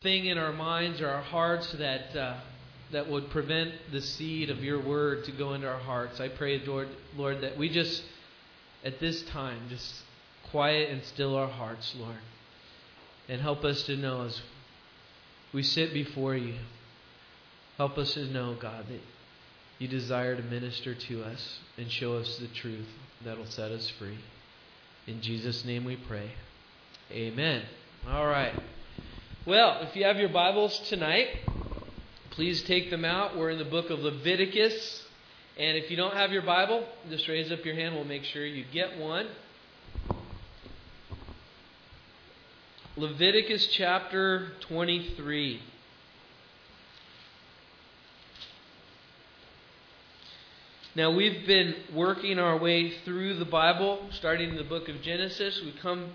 thing in our minds or our hearts that would prevent the seed of your word to go into our hearts. I pray, Lord, that we just, at this time, just quiet and still our hearts, Lord. And help us to know as we sit before you, help us to know, God, that you desire to minister to us and show us the truth that will set us free. In Jesus' name we pray. Amen. All right. Well, if you have your Bibles tonight, please take them out. We're in the book of Leviticus. And if you don't have your Bible, just raise up your hand. We'll make sure you get one. Leviticus chapter 23. Now, we've been working our way through the Bible, starting in the book of Genesis. We come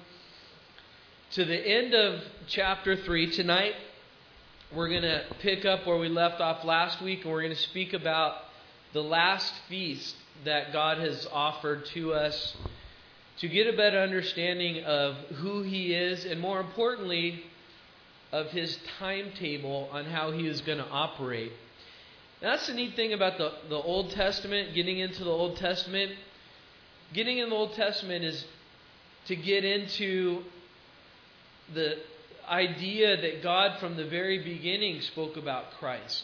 to the end of chapter 3 tonight. We're going to pick up where we left off last week, and we're going to speak about the last feast that God has offered to us to get a better understanding of who He is, and more importantly, of His timetable on how He is going to operate. Now, that's the neat thing about the Old Testament, getting into the Old Testament. Getting in the Old Testament is to get into the idea that God from the very beginning spoke about Christ.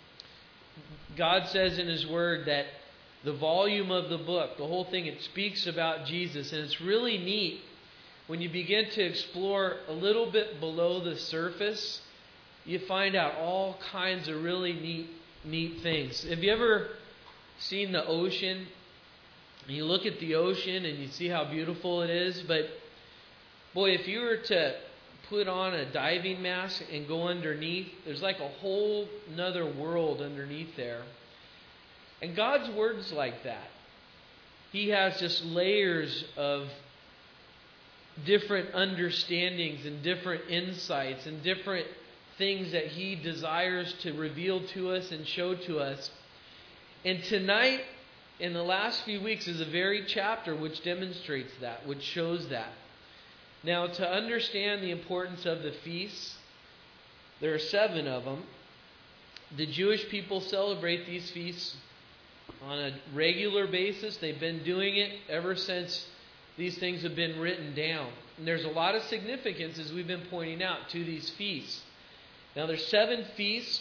God says in His Word that the volume of the book, the whole thing, it speaks about Jesus. And it's really neat when you begin to explore a little bit below the surface, you find out all kinds of really neat things. Have you ever seen the ocean? And you look at the ocean and you see how beautiful it is. But boy, if you were to put on a diving mask and go underneath, there's like a whole nother world underneath there. And God's Word's like that. He has just layers of different understandings and different insights and different things that He desires to reveal to us and show to us. And tonight, in the last few weeks, is a very chapter which demonstrates that, which shows that. Now, to understand the importance of the feasts, there are 7 of them. The Jewish people celebrate these feasts on a regular basis. They've been doing it ever since these things have been written down. And there's a lot of significance, as we've been pointing out, to these feasts. Now, there's 7 feasts.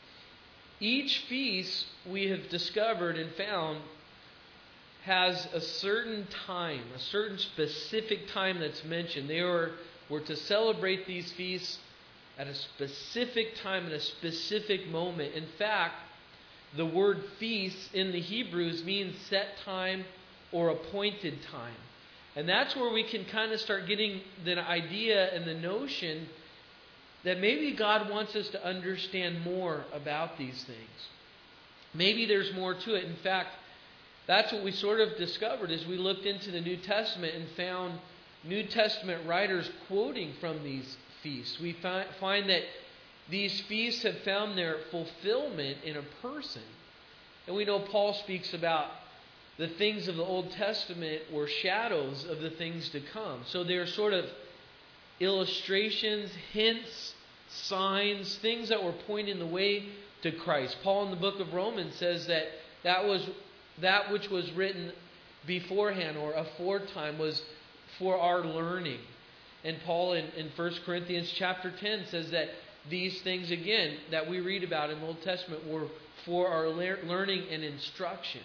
Each feast, we have discovered and found, has a certain time, a certain specific time that's mentioned. They were to celebrate these feasts at a specific time, at a specific moment. In fact, the word feast in the Hebrews means set time or appointed time. And that's where we can kind of start getting the idea and the notion that maybe God wants us to understand more about these things. Maybe there's more to it. In fact, that's what we sort of discovered as we looked into the New Testament and found New Testament writers quoting from these feasts. We find that these feasts have found their fulfillment in a person. And we know Paul speaks about the things of the Old Testament were shadows of the things to come. So they're sort of illustrations, hints, signs, things that were pointing the way to Christ. Paul in the book of Romans says that was that which was written beforehand or aforetime was for our learning. And Paul in 1 Corinthians chapter 10 says that these things, again, that we read about in the Old Testament were for our learning and instruction.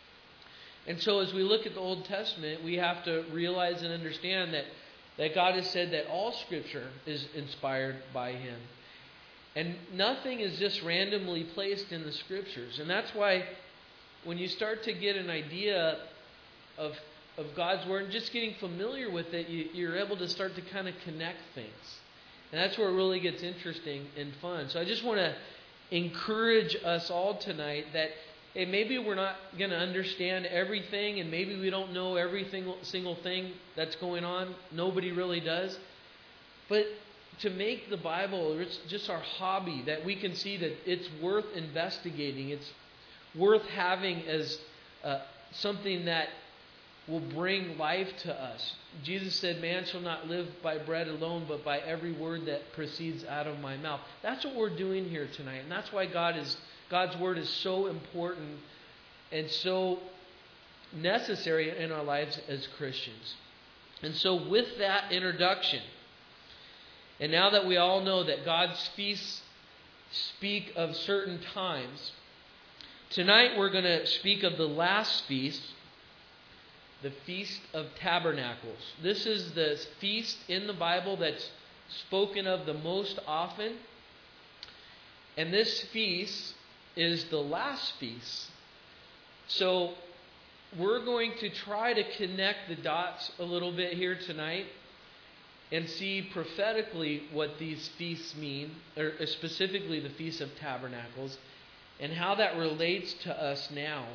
And so as we look at the Old Testament, we have to realize and understand that God has said that all Scripture is inspired by Him. And nothing is just randomly placed in the Scriptures. And that's why when you start to get an idea of God's Word and just getting familiar with it, you're able to start to kind of connect things. And that's where it really gets interesting and fun. So I just want to encourage us all tonight that hey, maybe we're not going to understand everything, and maybe we don't know every single thing that's going on. Nobody really does. But to make the Bible, it's just our hobby, that we can see that it's worth investigating. It's worth having as something that will bring life to us. Jesus said, man shall not live by bread alone, but by every word that proceeds out of my mouth. That's what we're doing here tonight. And that's why God's word is so important and so necessary in our lives as Christians. And so with that introduction, and now that we all know that God's feasts speak of certain times, tonight we're going to speak of the last feast, the Feast of Tabernacles. This is the feast in the Bible that's spoken of the most often. And this feast is the last feast. So we're going to try to connect the dots a little bit here tonight and see prophetically what these feasts mean, or specifically the Feast of Tabernacles, and how that relates to us now.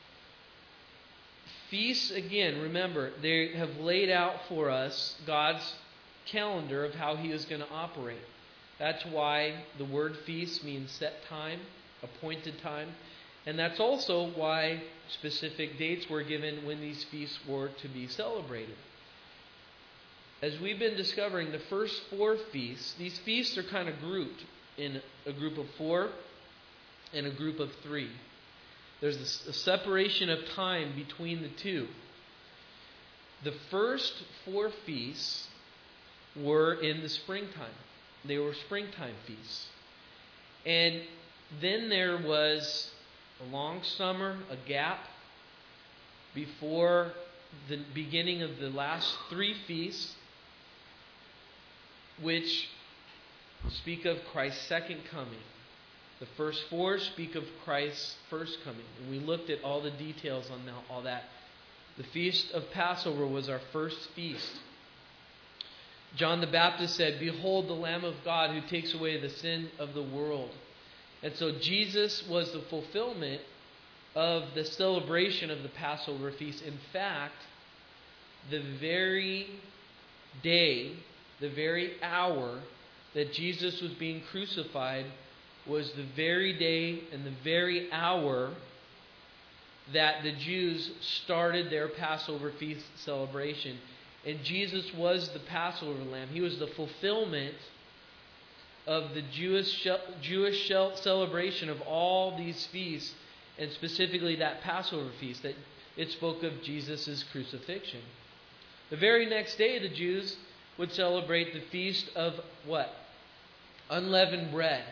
Feasts, again, remember, they have laid out for us God's calendar of how He is going to operate. That's why the word feast means set time, appointed time. And that's also why specific dates were given when these feasts were to be celebrated. As we've been discovering, the first 4 feasts, these feasts are kind of grouped in a group of 4 and a group of 3. There's a separation of time between the two. The first 4 feasts were in the springtime. They were springtime feasts. And then there was a long summer, a gap, before the beginning of the last 3 feasts, which speak of Christ's second coming. The first 4 speak of Christ's first coming. And we looked at all the details on all that. The Feast of Passover was our first feast. John the Baptist said, "Behold the Lamb of God who takes away the sin of the world." And so Jesus was the fulfillment of the celebration of the Passover feast. In fact, the very day, the very hour that Jesus was being crucified was the very day and the very hour that the Jews started their Passover feast celebration. And Jesus was the Passover lamb. He was the fulfillment of the Jewish celebration of all these feasts, and specifically that Passover feast, that it spoke of Jesus' crucifixion. The very next day, the Jews would celebrate the feast of what? Unleavened bread.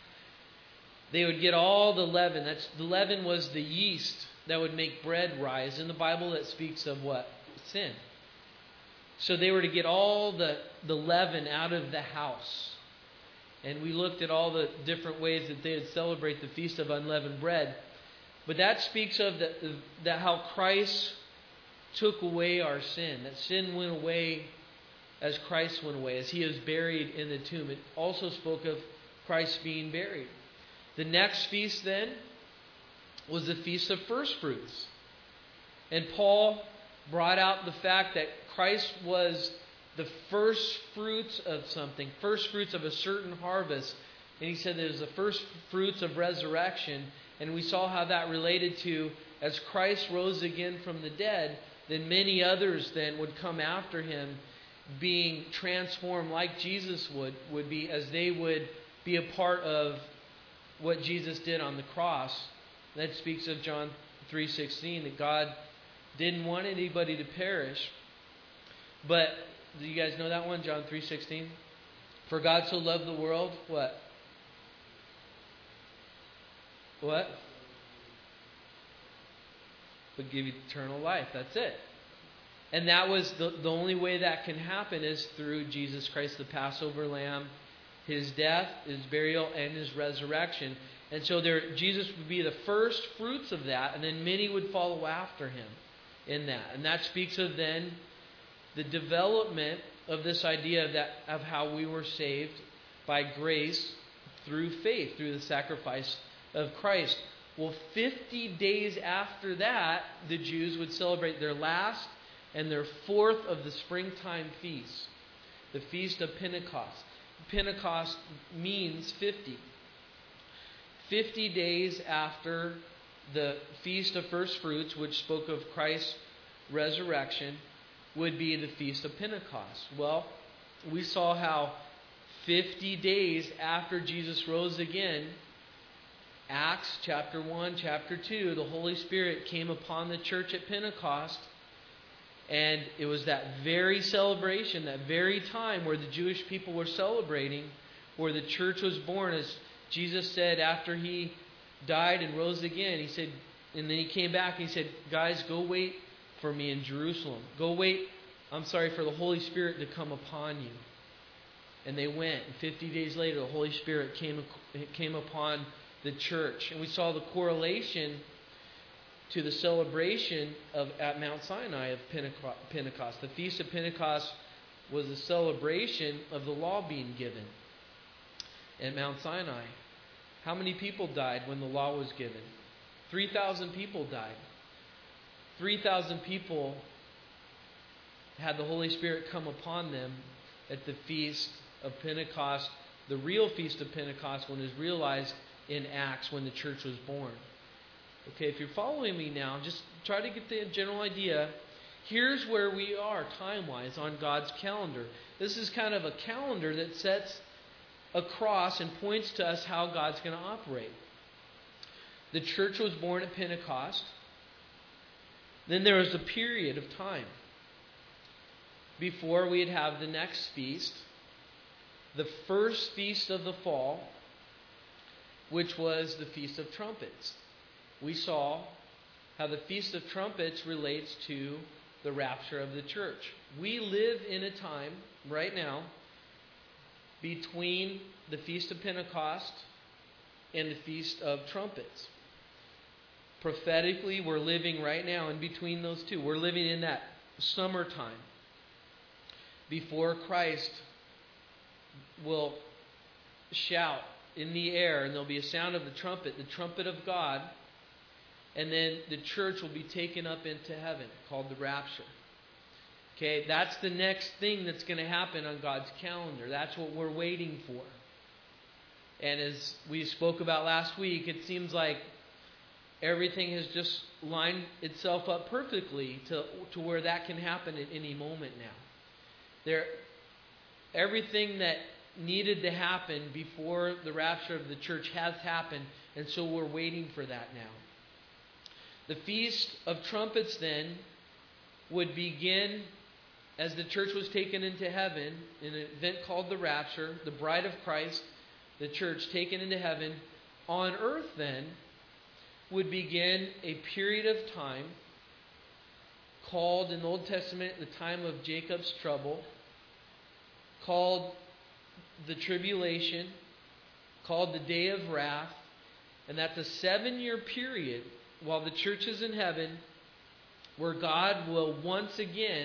They would get all the leaven. The leaven was the yeast that would make bread rise. In the Bible, that speaks of what? Sin. So they were to get all the leaven out of the house. And we looked at all the different ways that they would celebrate the Feast of Unleavened Bread. But that speaks of that how Christ took away our sin. That sin went away as Christ went away, as He is buried in the tomb. It also spoke of Christ being buried. The next feast then was the Feast of First Fruits. And Paul brought out the fact that Christ was the first fruits of something, first fruits of a certain harvest. And he said there's the first fruits of resurrection. And we saw how that related to, as Christ rose again from the dead, then many others then would come after Him, being transformed like Jesus would be, as they would be a part of what Jesus did on the cross. That speaks of John 3:16, that God didn't want anybody to perish. But do you guys know that one, John 3:16? For God so loved the world, what? What? But give eternal life. That's it. And that was the only way that can happen is through Jesus Christ, the Passover lamb, His death, His burial, and His resurrection. And so Jesus would be the first fruits of that, and then many would follow after Him in that. And that speaks of then the development of this idea of how we were saved by grace through faith, through the sacrifice of Christ. Well, 50 days after that, the Jews would celebrate their last and their 4th of the springtime feast, the Feast of Pentecost. Pentecost means 50. 50 days after the Feast of First Fruits, which spoke of Christ's resurrection would be the Feast of Pentecost. Well, we saw how 50 days after Jesus rose again, Acts chapter 1, chapter 2, the Holy Spirit came upon the church at Pentecost. And it was that very celebration, that very time where the Jewish people were celebrating, where the church was born. As Jesus said after he died and rose again, he said, and then he came back and he said, guys, go wait for me in Jerusalem. Go wait, for the Holy Spirit to come upon you. And they went. And 50 days later, the Holy Spirit came upon the church. And we saw the correlation to the celebration at Mount Sinai of Pentecost. The Feast of Pentecost was a celebration of the law being given at Mount Sinai. How many people died when the law was given? 3,000 people died. 3,000 people had the Holy Spirit come upon them at the Feast of Pentecost, the real Feast of Pentecost, when it was realized in Acts when the church was born. Okay, if you're following me now, just try to get the general idea. Here's where we are time-wise on God's calendar. This is kind of a calendar that sets across and points to us how God's going to operate. The church was born at Pentecost. Then there was a period of time before we'd have the next feast, the first feast of the fall, which was the Feast of Trumpets. We saw how the Feast of Trumpets relates to the rapture of the church. We live in a time right now between the Feast of Pentecost and the Feast of Trumpets. Prophetically, we're living right now in between those two. We're living in that summertime before Christ will shout in the air, and there'll be a sound of the trumpet of God. And then the church will be taken up into heaven, called the rapture. Okay, that's the next thing that's going to happen on God's calendar. That's what we're waiting for. And as we spoke about last week, it seems like everything has just lined itself up perfectly to where that can happen at any moment now. Everything that needed to happen before the rapture of the church has happened, and so we're waiting for that now. The Feast of Trumpets then would begin as the church was taken into heaven in an event called the rapture, the bride of Christ, the church taken into heaven. On earth then would begin a period of time called in the Old Testament the time of Jacob's trouble, called the tribulation, called the day of wrath, and that's a 7-year period while the church is in heaven, where God will once again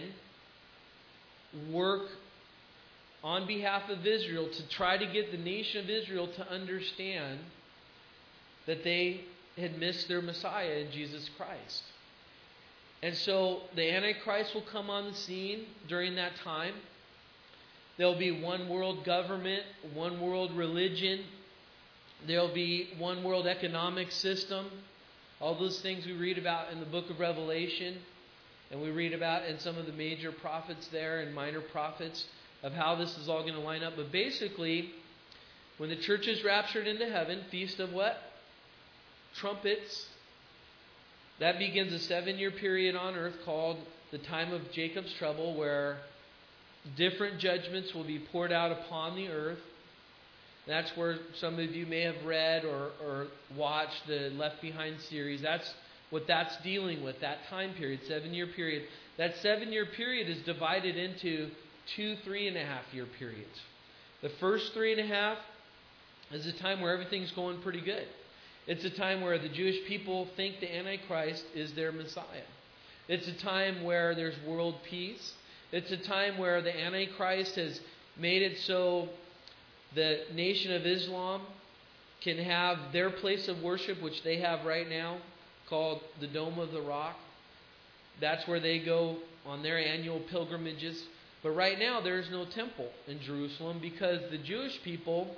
work on behalf of Israel to try to get the nation of Israel to understand that they had missed their Messiah in Jesus Christ. And so the Antichrist will come on the scene during that time. There'll be one world government, one world religion. There'll be one world economic system. All those things we read about in the book of Revelation, and we read about in some of the major prophets there and minor prophets of how this is all going to line up. But basically, when the church is raptured into heaven, Feast of what? Trumpets. That begins a 7-year period on earth called the time of Jacob's trouble, where different judgments will be poured out upon the earth. That's where some of you may have read or watched the Left Behind series. That's what that's dealing with, that time period, 7-year period. That 7-year period is divided into 2 3.5-year periods. The first 3.5 is a time where everything's going pretty good. It's a time where the Jewish people think the Antichrist is their Messiah. It's a time where there's world peace. It's a time where the Antichrist has made it so the Nation of Islam can have their place of worship, which they have right now, called the Dome of the Rock. That's where they go on their annual pilgrimages. But right now there is no temple in Jerusalem because the Jewish people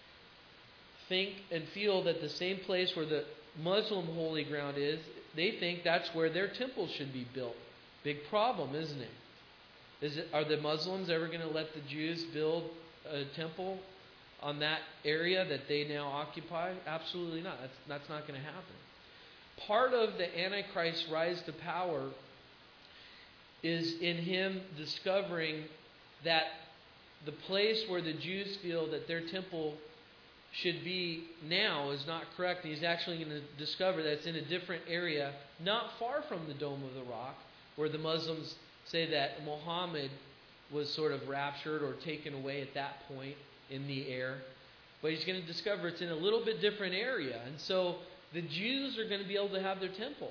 think and feel that the same place where the Muslim holy ground is, they think that's where their temple should be built. Big problem, isn't it? Are the Muslims ever going to let the Jews build a temple on that area that they now occupy? Absolutely not. That's not going to happen. Part of the Antichrist's rise to power is in him discovering that the place where the Jews feel that their temple should be now is not correct. And he's actually going to discover that it's in a different area, not far from the Dome of the Rock, where the Muslims say that Muhammad was sort of raptured or taken away at that point in the air. But he's going to discover it's in a little bit different area. And so the Jews are going to be able to have their temple.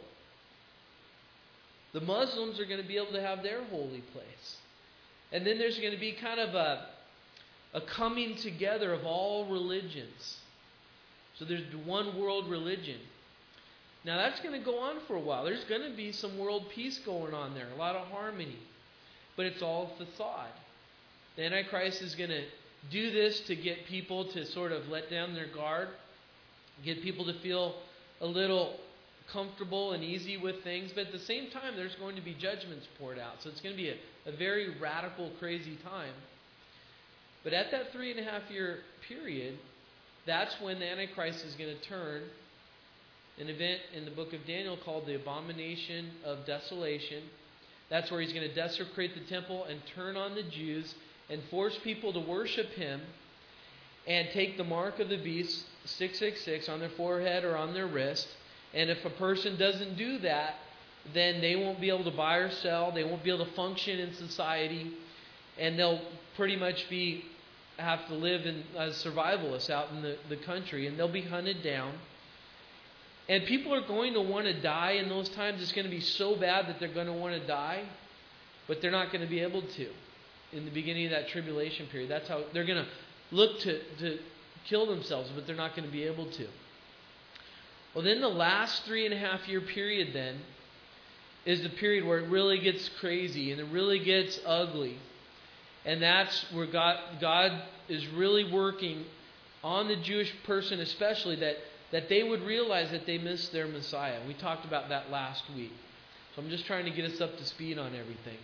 The Muslims are going to be able to have their holy place. And then there's going to be kind of a coming together of all religions. So there's one world religion. Now that's going to go on for a while. There's going to be some world peace going on there, a lot of harmony. But it's all facade. The Antichrist is going to do this to get people to sort of let down their guard, get people to feel a little comfortable and easy with things. But at the same time, there's going to be judgments poured out. So it's going to be a very radical, crazy time. But at that 3.5-year period, that's when the Antichrist is going to turn. An event in the book of Daniel called the Abomination of Desolation. That's where he's going to desecrate the temple and turn on the Jews and force people to worship him and take the mark of the beast, 666, on their forehead or on their wrist. And if a person doesn't do that, then they won't be able to buy or sell. They won't be able to function in society. And they'll pretty much have to live as survivalists out in the country. And they'll be hunted down. And people are going to want to die in those times. It's going to be so bad that they're going to want to die. But they're not going to be able to in the beginning of that tribulation period. That's how they're going to look to kill themselves, but they're not going to be able to. Well, then the last 3.5-year period then is the period where it really gets crazy and it really gets ugly. And that's where God is really working on the Jewish person especially, that they would realize that they missed their Messiah. We talked about that last week. So I'm just trying to get us up to speed on everything.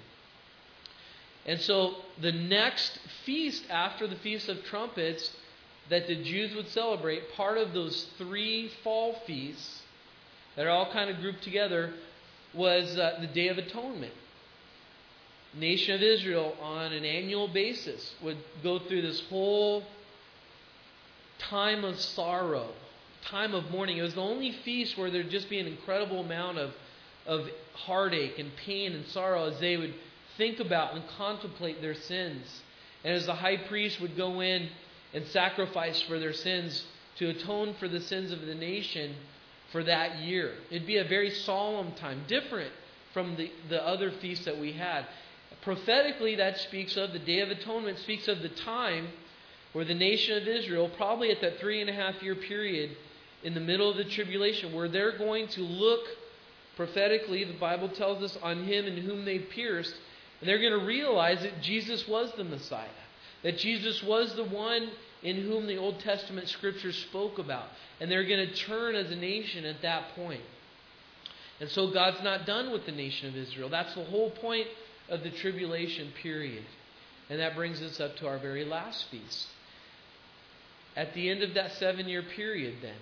And so the next feast after the Feast of Trumpets that the Jews would celebrate, part of those 3 fall feasts that are all kind of grouped together, was the Day of Atonement. The nation of Israel on an annual basis would go through this whole time of sorrow, time of mourning. It was the only feast where there'd just be an incredible amount of heartache and pain and sorrow as they would think about and contemplate their sins. And as the high priest would go in and sacrifice for their sins to atone for the sins of the nation for that year. It'd be a very solemn time, different from the other feasts that we had. Prophetically, that speaks of the Day of Atonement, speaks of the time where the nation of Israel, probably at that 3.5-year period in the middle of the tribulation, where they're going to look prophetically, the Bible tells us, on him in whom they pierced, and they're going to realize that Jesus was the Messiah, that Jesus was the one in whom the Old Testament scriptures spoke about. And they're going to turn as a nation at that point. And so God's not done with the nation of Israel. That's the whole point of the tribulation period. And that brings us up to our very last feast. At the end of that 7-year period then,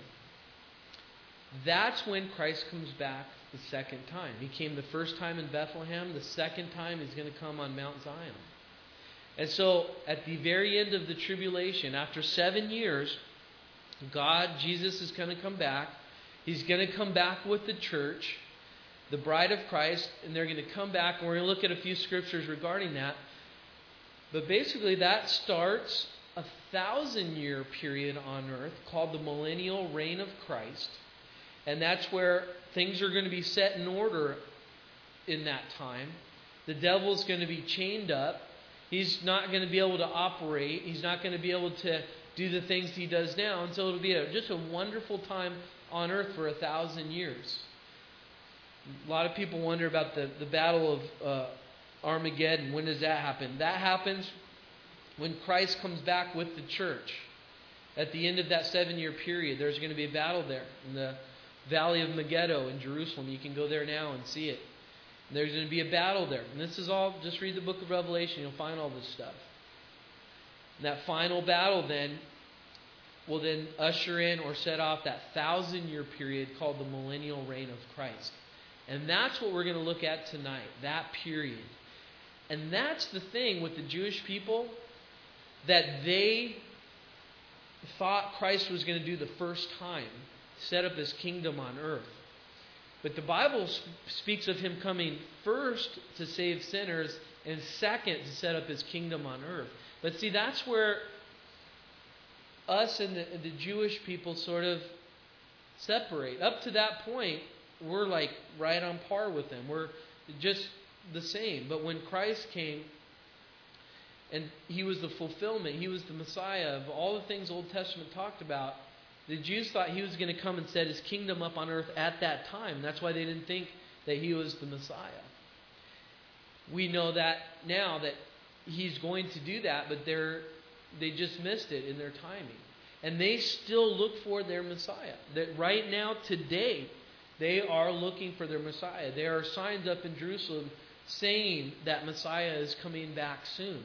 that's when Christ comes back the second time. He came the first time in Bethlehem. The second time he's going to come on Mount Zion. And so at the very end of the tribulation, after 7 years, Jesus is going to come back. He's going to come back with the church, the bride of Christ, and they're going to come back. And we're going to look at a few scriptures regarding that. But basically that starts a 1,000-year period on earth called the millennial reign of Christ. And that's where things are going to be set in order in that time. The devil's going to be chained up. He's not going to be able to operate. He's not going to be able to do the things he does now. And so it'll be just a wonderful time on earth for 1,000 years. A lot of people wonder about the battle of Armageddon. When does that happen? That happens when Christ comes back with the church. At the end of that 7-year period, there's going to be a battle there in the Valley of Megiddo in Jerusalem. You can go there now and see it. There's going to be a battle there. And this is all, just read the book of Revelation. You'll find all this stuff. And that final battle then will then usher in or set off that 1,000-year period called the millennial reign of Christ. And that's what we're going to look at tonight, that period. And that's the thing with the Jewish people, that they thought Christ was going to do the first time, set up his kingdom on earth. But the Bible speaks of him coming first to save sinners and second to set up his kingdom on earth. But see, that's where us and the Jewish people sort of separate. Up to that point, we're like right on par with them. We're just the same. But when Christ came, and he was the fulfillment, he was the Messiah of all the things Old Testament talked about, the Jews thought he was going to come and set his kingdom up on earth at that time. That's why they didn't think that he was the Messiah. We know that now that he's going to do that, but they just missed it in their timing. And they still look for their Messiah. That right now, today, they are looking for their Messiah. There are signs up in Jerusalem saying that Messiah is coming back soon.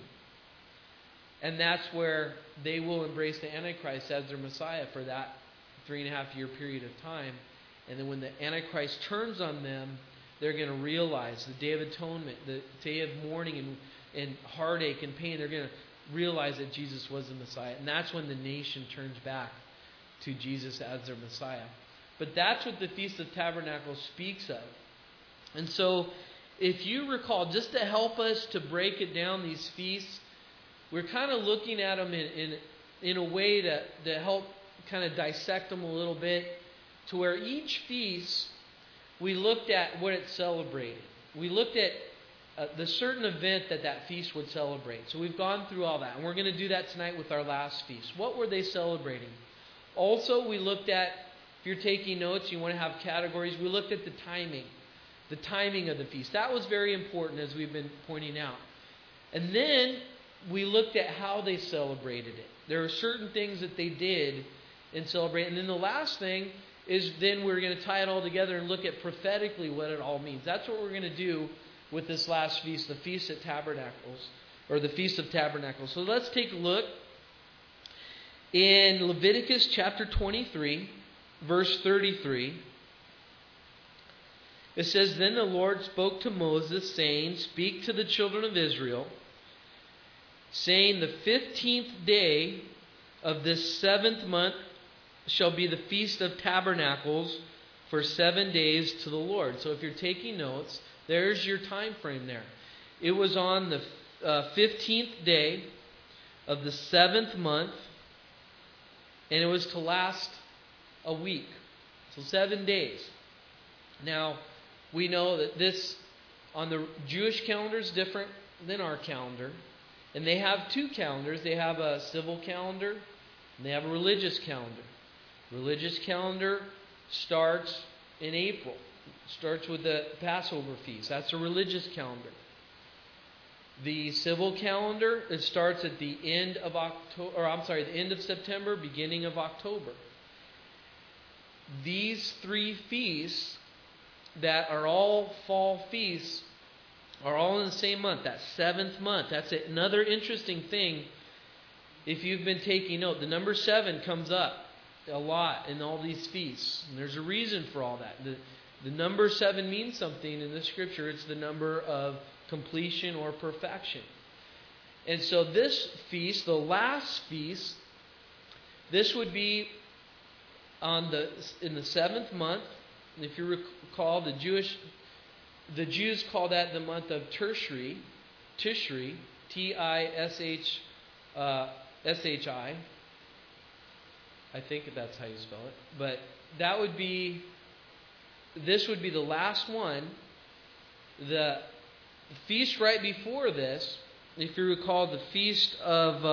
And that's where they will embrace the Antichrist as their Messiah for that 3.5-year period of time. And then when the Antichrist turns on them, they're going to realize the Day of Atonement, the day of mourning and heartache and pain. They're going to realize that Jesus was the Messiah. And that's when the nation turns back to Jesus as their Messiah. But that's what the Feast of Tabernacles speaks of. And so, if you recall, just to help us to break it down, these feasts, we're kind of looking at them in a way to help kind of dissect them a little bit, to where each feast, we looked at what it celebrated. We looked at the certain event that feast would celebrate. So we've gone through all that. And we're going to do that tonight with our last feast. What were they celebrating? Also, we looked at, if you're taking notes, you want to have categories, we looked at the timing of the feast. That was very important, as we've been pointing out. And then we looked at how they celebrated it. There are certain things that they did in celebrating. And then the last thing is then we're going to tie it all together and look at prophetically what it all means. That's what we're going to do with this last feast, the Feast of Tabernacles, or the Feast of Tabernacles. So let's take a look in Leviticus chapter 23, verse 33. It says, "Then the Lord spoke to Moses, saying, Speak to the children of Israel, saying, The 15th day of this 7th month shall be the Feast of Tabernacles for 7 days to the Lord." So if you're taking notes, there's your time frame there. It was on the 15th day of the 7th month, and it was to last a week. So 7 days. Now, we know that this, on the Jewish calendar, is different than our calendar. And they have two calendars. They have a civil calendar, and they have a religious calendar. Religious calendar starts in April. It starts with the Passover feast. That's a religious calendar. The civil calendar, it starts at the end of the end of September, beginning of October. These three feasts that are all fall feasts are all in the same month, that 7th month. That's another interesting thing. If you've been taking note, the number 7 comes up a lot in all these feasts. And there's a reason for all that. The number 7 means something in the Scripture. It's the number of completion or perfection. And so this feast, the last feast, this would be in the 7th month. If you recall, the Jews call that the month of Tishri, Tishri, Tishshi. I think that's how you spell it. But this would be the last one. The feast right before this, if you recall, the feast of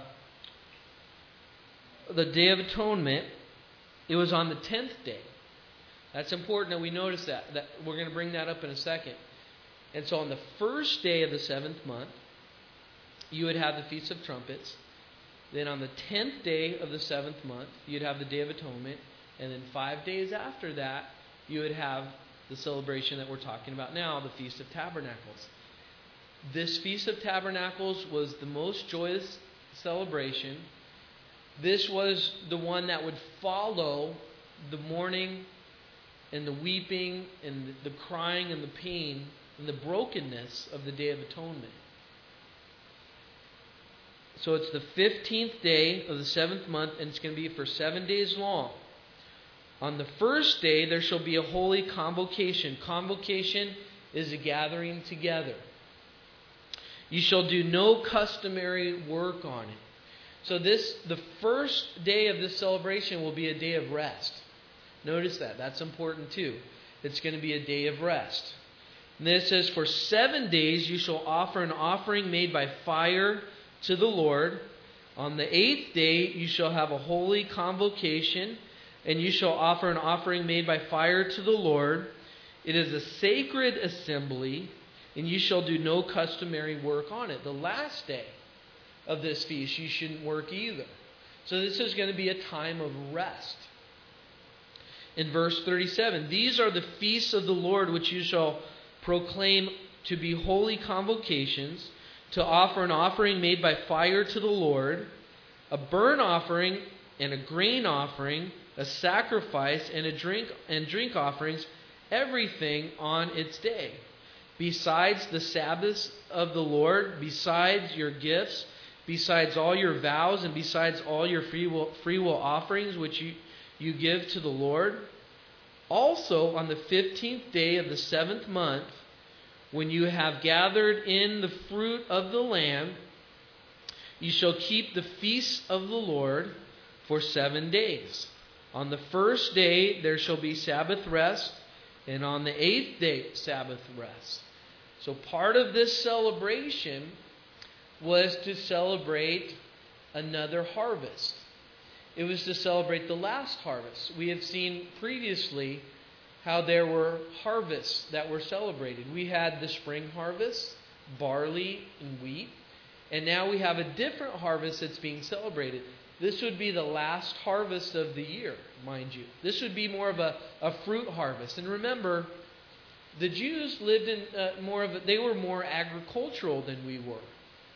the Day of Atonement, it was on the 10th day. That's important that we notice that we're going to bring that up in a second. And so on the first day of the 7th month, you would have the Feast of Trumpets. Then on the 10th day of the 7th month, you'd have the Day of Atonement. And then 5 days after that, you would have the celebration that we're talking about now, the Feast of Tabernacles. This Feast of Tabernacles was the most joyous celebration. This was the one that would follow the mourning and the weeping and the crying and the pain and the brokenness of the Day of Atonement. So it's the 15th day of the 7th month, and it's going to be for 7 days long. On the first day, there shall be a holy convocation. Convocation is a gathering together. You shall do no customary work on it. So the first day of this celebration will be a day of rest. Notice that. That's important too. It's going to be a day of rest. And then it says, for 7 days you shall offer an offering made by fire to the Lord. On the 8th day you shall have a holy convocation, and you shall offer an offering made by fire to the Lord. It is a sacred assembly, and you shall do no customary work on it. The last day of this feast you shouldn't work either. So this is going to be a time of rest. In verse 37, these are the feasts of the Lord which you shall proclaim to be holy convocations, to offer an offering made by fire to the Lord, a burnt offering and a grain offering, a sacrifice and drink offerings, everything on its day. Besides the Sabbaths of the Lord, besides your gifts, besides all your vows, and besides all your free will offerings which you give to the Lord. Also on the 15th day of the 7th month, when you have gathered in the fruit of the land, you shall keep the feasts of the Lord for 7 days. On the first day there shall be Sabbath rest, and on the 8th day Sabbath rest. So part of this celebration was to celebrate another harvest. It was to celebrate the last harvest. We have seen previously how there were harvests that were celebrated. We had the spring harvest, barley and wheat, and now we have a different harvest that's being celebrated. This would be the last harvest of the year, mind you. This would be more of a fruit harvest. And remember, the Jews lived in they were more agricultural than we were.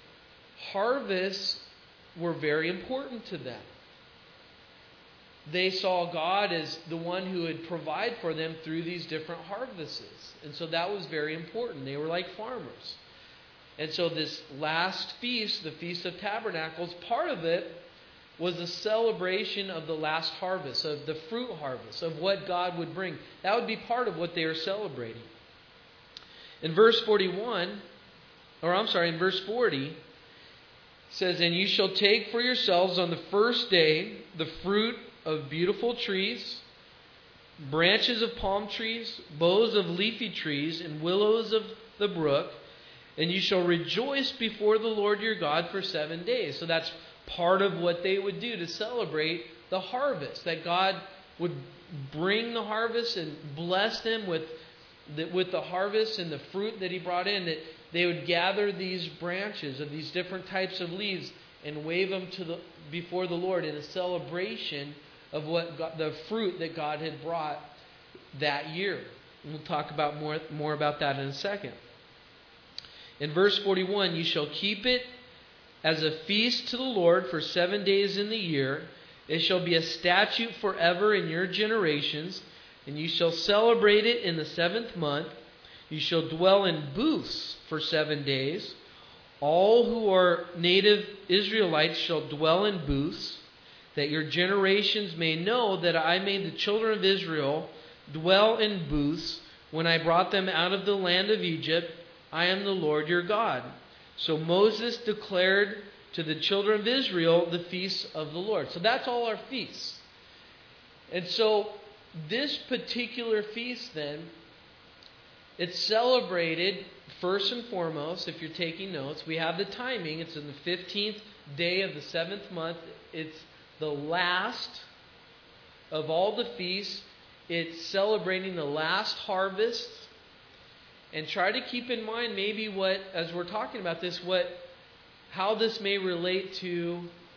Harvests were very important to them. They saw God as the one who would provide for them through these different harvests. And so that was very important. They were like farmers. And so this last feast, the Feast of Tabernacles, part of it was a celebration of the last harvest, of the fruit harvest, of what God would bring. That would be part of what they were celebrating. In verse 40, it says, and you shall take for yourselves on the first day the fruit of beautiful trees, branches of palm trees, boughs of leafy trees, and willows of the brook, and you shall rejoice before the Lord your God for 7 days. So that's part of what they would do to celebrate the harvest, that God would bring the harvest and bless them with the harvest and the fruit that He brought in, that they would gather these branches of these different types of leaves and wave them before the Lord in a celebration of the fruit that God had brought that year. And we'll talk about more about that in a second. In verse 41, you shall keep it as a feast to the Lord for 7 days in the year. It shall be a statute forever in your generations, and you shall celebrate it in the 7th month. You shall dwell in booths for 7 days. All who are native Israelites shall dwell in booths, that your generations may know that I made the children of Israel dwell in booths when I brought them out of the land of Egypt. I am the Lord your God. So Moses declared to the children of Israel the feasts of the Lord. So that's all our feasts. And so this particular feast then, it's celebrated first and foremost, if you're taking notes, we have the timing. It's in the 15th day of the 7th month. It's the last of all the feasts. It's celebrating the last harvest. And try to keep in mind maybe as we're talking about this, how this may relate to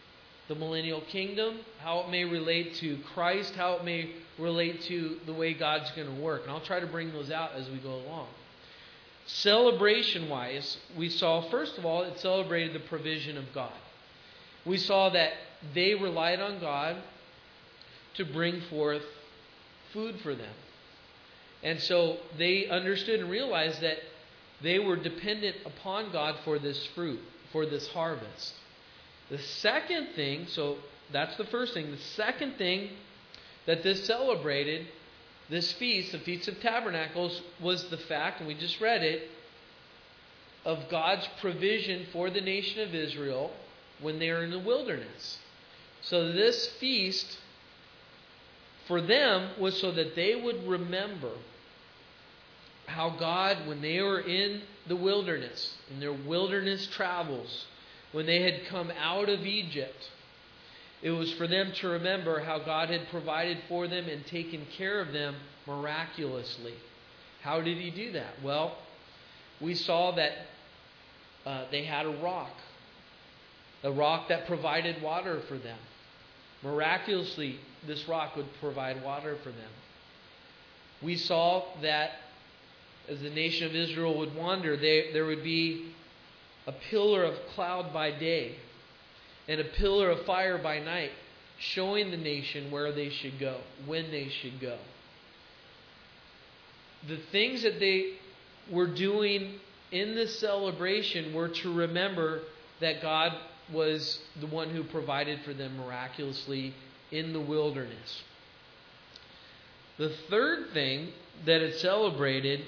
the millennial kingdom, how it may relate to Christ, how it may relate to the way God's going to work. And I'll try to bring those out as we go along. Celebration-wise, we saw, first of all, it celebrated the provision of God. We saw that they relied on God to bring forth food for them. And so they understood and realized that they were dependent upon God for this fruit, for this harvest. The second thing, so that's the first thing. The second thing that this celebrated, this feast, the Feast of Tabernacles, was the fact, and we just read it, of God's provision for the nation of Israel when they are in the wilderness. So this feast for them was so that they would remember how God, when they were in the wilderness, in their wilderness travels, when they had come out of Egypt, it was for them to remember how God had provided for them and taken care of them miraculously. How did He do that? Well, we saw that they had a rock that provided water for them. Miraculously, this rock would provide water for them. We saw that as the nation of Israel would wander, there would be a pillar of cloud by day and a pillar of fire by night, showing the nation where they should go, when they should go. The things that they were doing in this celebration were to remember that God was the one who provided for them miraculously in the wilderness. The third thing that it celebrated,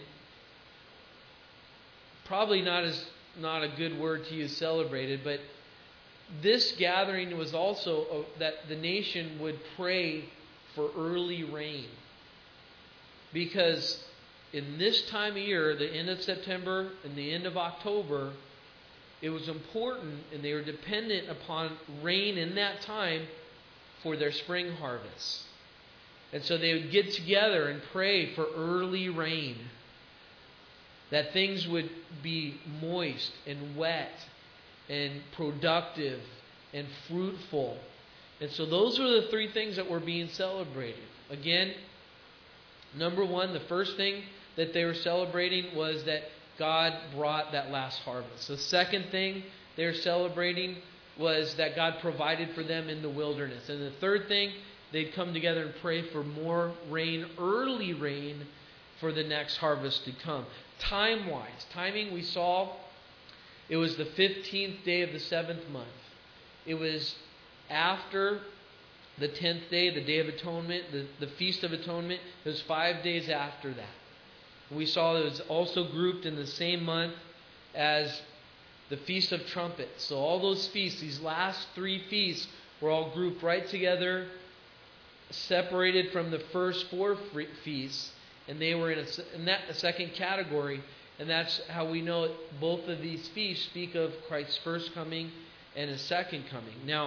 probably not a good word to use, celebrated, but this gathering was also that the nation would pray for early rain. Because in this time of year, the end of September and the end of October, it was important, and they were dependent upon rain in that time for their spring harvest. And so they would get together and pray for early rain, that things would be moist and wet and productive and fruitful. And so those were the three things that were being celebrated. Again, number one, the first thing that they were celebrating was that God brought that last harvest. The second thing they were celebrating was that God provided for them in the wilderness. And the third thing, they'd come together and pray for more rain, early rain, for the next harvest to come. Timing, we saw, it was the 15th day of the 7th month. It was after the 10th day, the Day of Atonement, the Feast of Atonement. It was 5 days after that. We saw it was also grouped in the same month as the Feast of Trumpets. So all those feasts, these last three feasts, were all grouped right together, separated from the first four feasts, and they were in a second category. And that's how we know both of these feasts speak of Christ's first coming and His second coming. Now,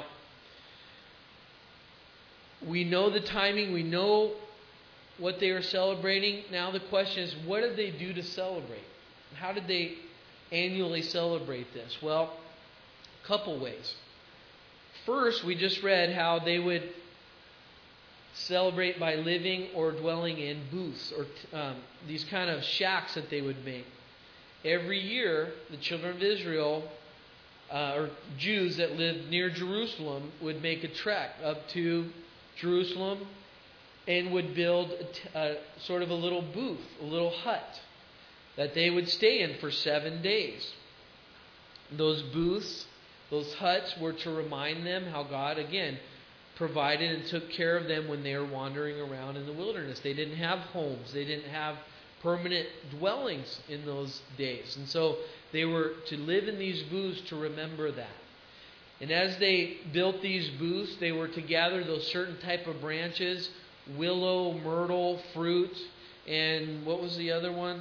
we know the timing, we know what they are celebrating. Now the question is, what did they do to celebrate? How did they annually celebrate this? Well, a couple ways. First, we just read how they would celebrate by living or dwelling in booths, or these kind of shacks that they would make. Every year, the children of Israel, or Jews that lived near Jerusalem, would make a trek up to Jerusalem and would build sort of a little booth, a little hut that they would stay in for 7 days. Those booths, those huts, were to remind them how God, again, provided and took care of them when they were wandering around in the wilderness. They didn't have homes. They didn't have permanent dwellings in those days. And so they were to live in these booths to remember that. And as they built these booths, they were to gather those certain type of branches, willow, myrtle, fruit, and what was the other one?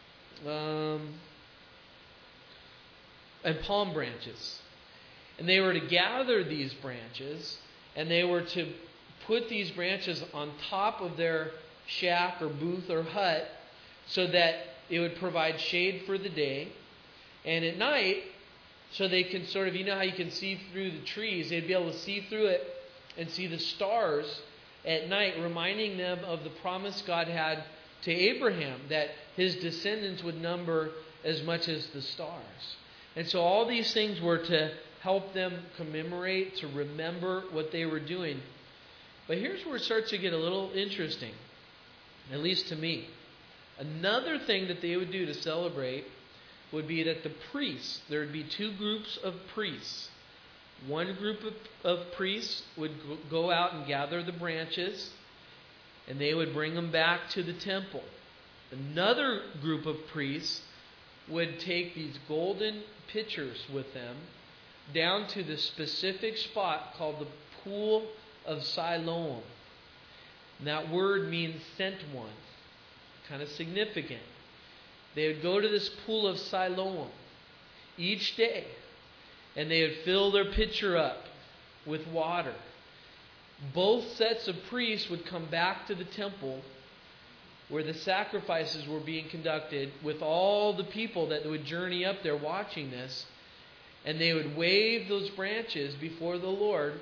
And palm branches. And they were to gather these branches, and they were to put these branches on top of their shack or booth or hut so that it would provide shade for the day. And at night, so they can sort of, you know how you can see through the trees, they'd be able to see through it and see the stars at night, reminding them of the promise God had to Abraham, that his descendants would number as much as the stars. And so all these things were to help them commemorate, to remember what they were doing. But here's where it starts to get a little interesting, at least to me. Another thing that they would do to celebrate would be that the priests, there would be two groups of priests. One group of priests would go out and gather the branches, and they would bring them back to the temple. Another group of priests would take these golden pitchers with them down to the specific spot called the Pool of Siloam. And that word means sent one. Kind of significant. They would go to this Pool of Siloam each day, and they would fill their pitcher up with water. Both sets of priests would come back to the temple where the sacrifices were being conducted with all the people that would journey up there watching this, and they would wave those branches before the Lord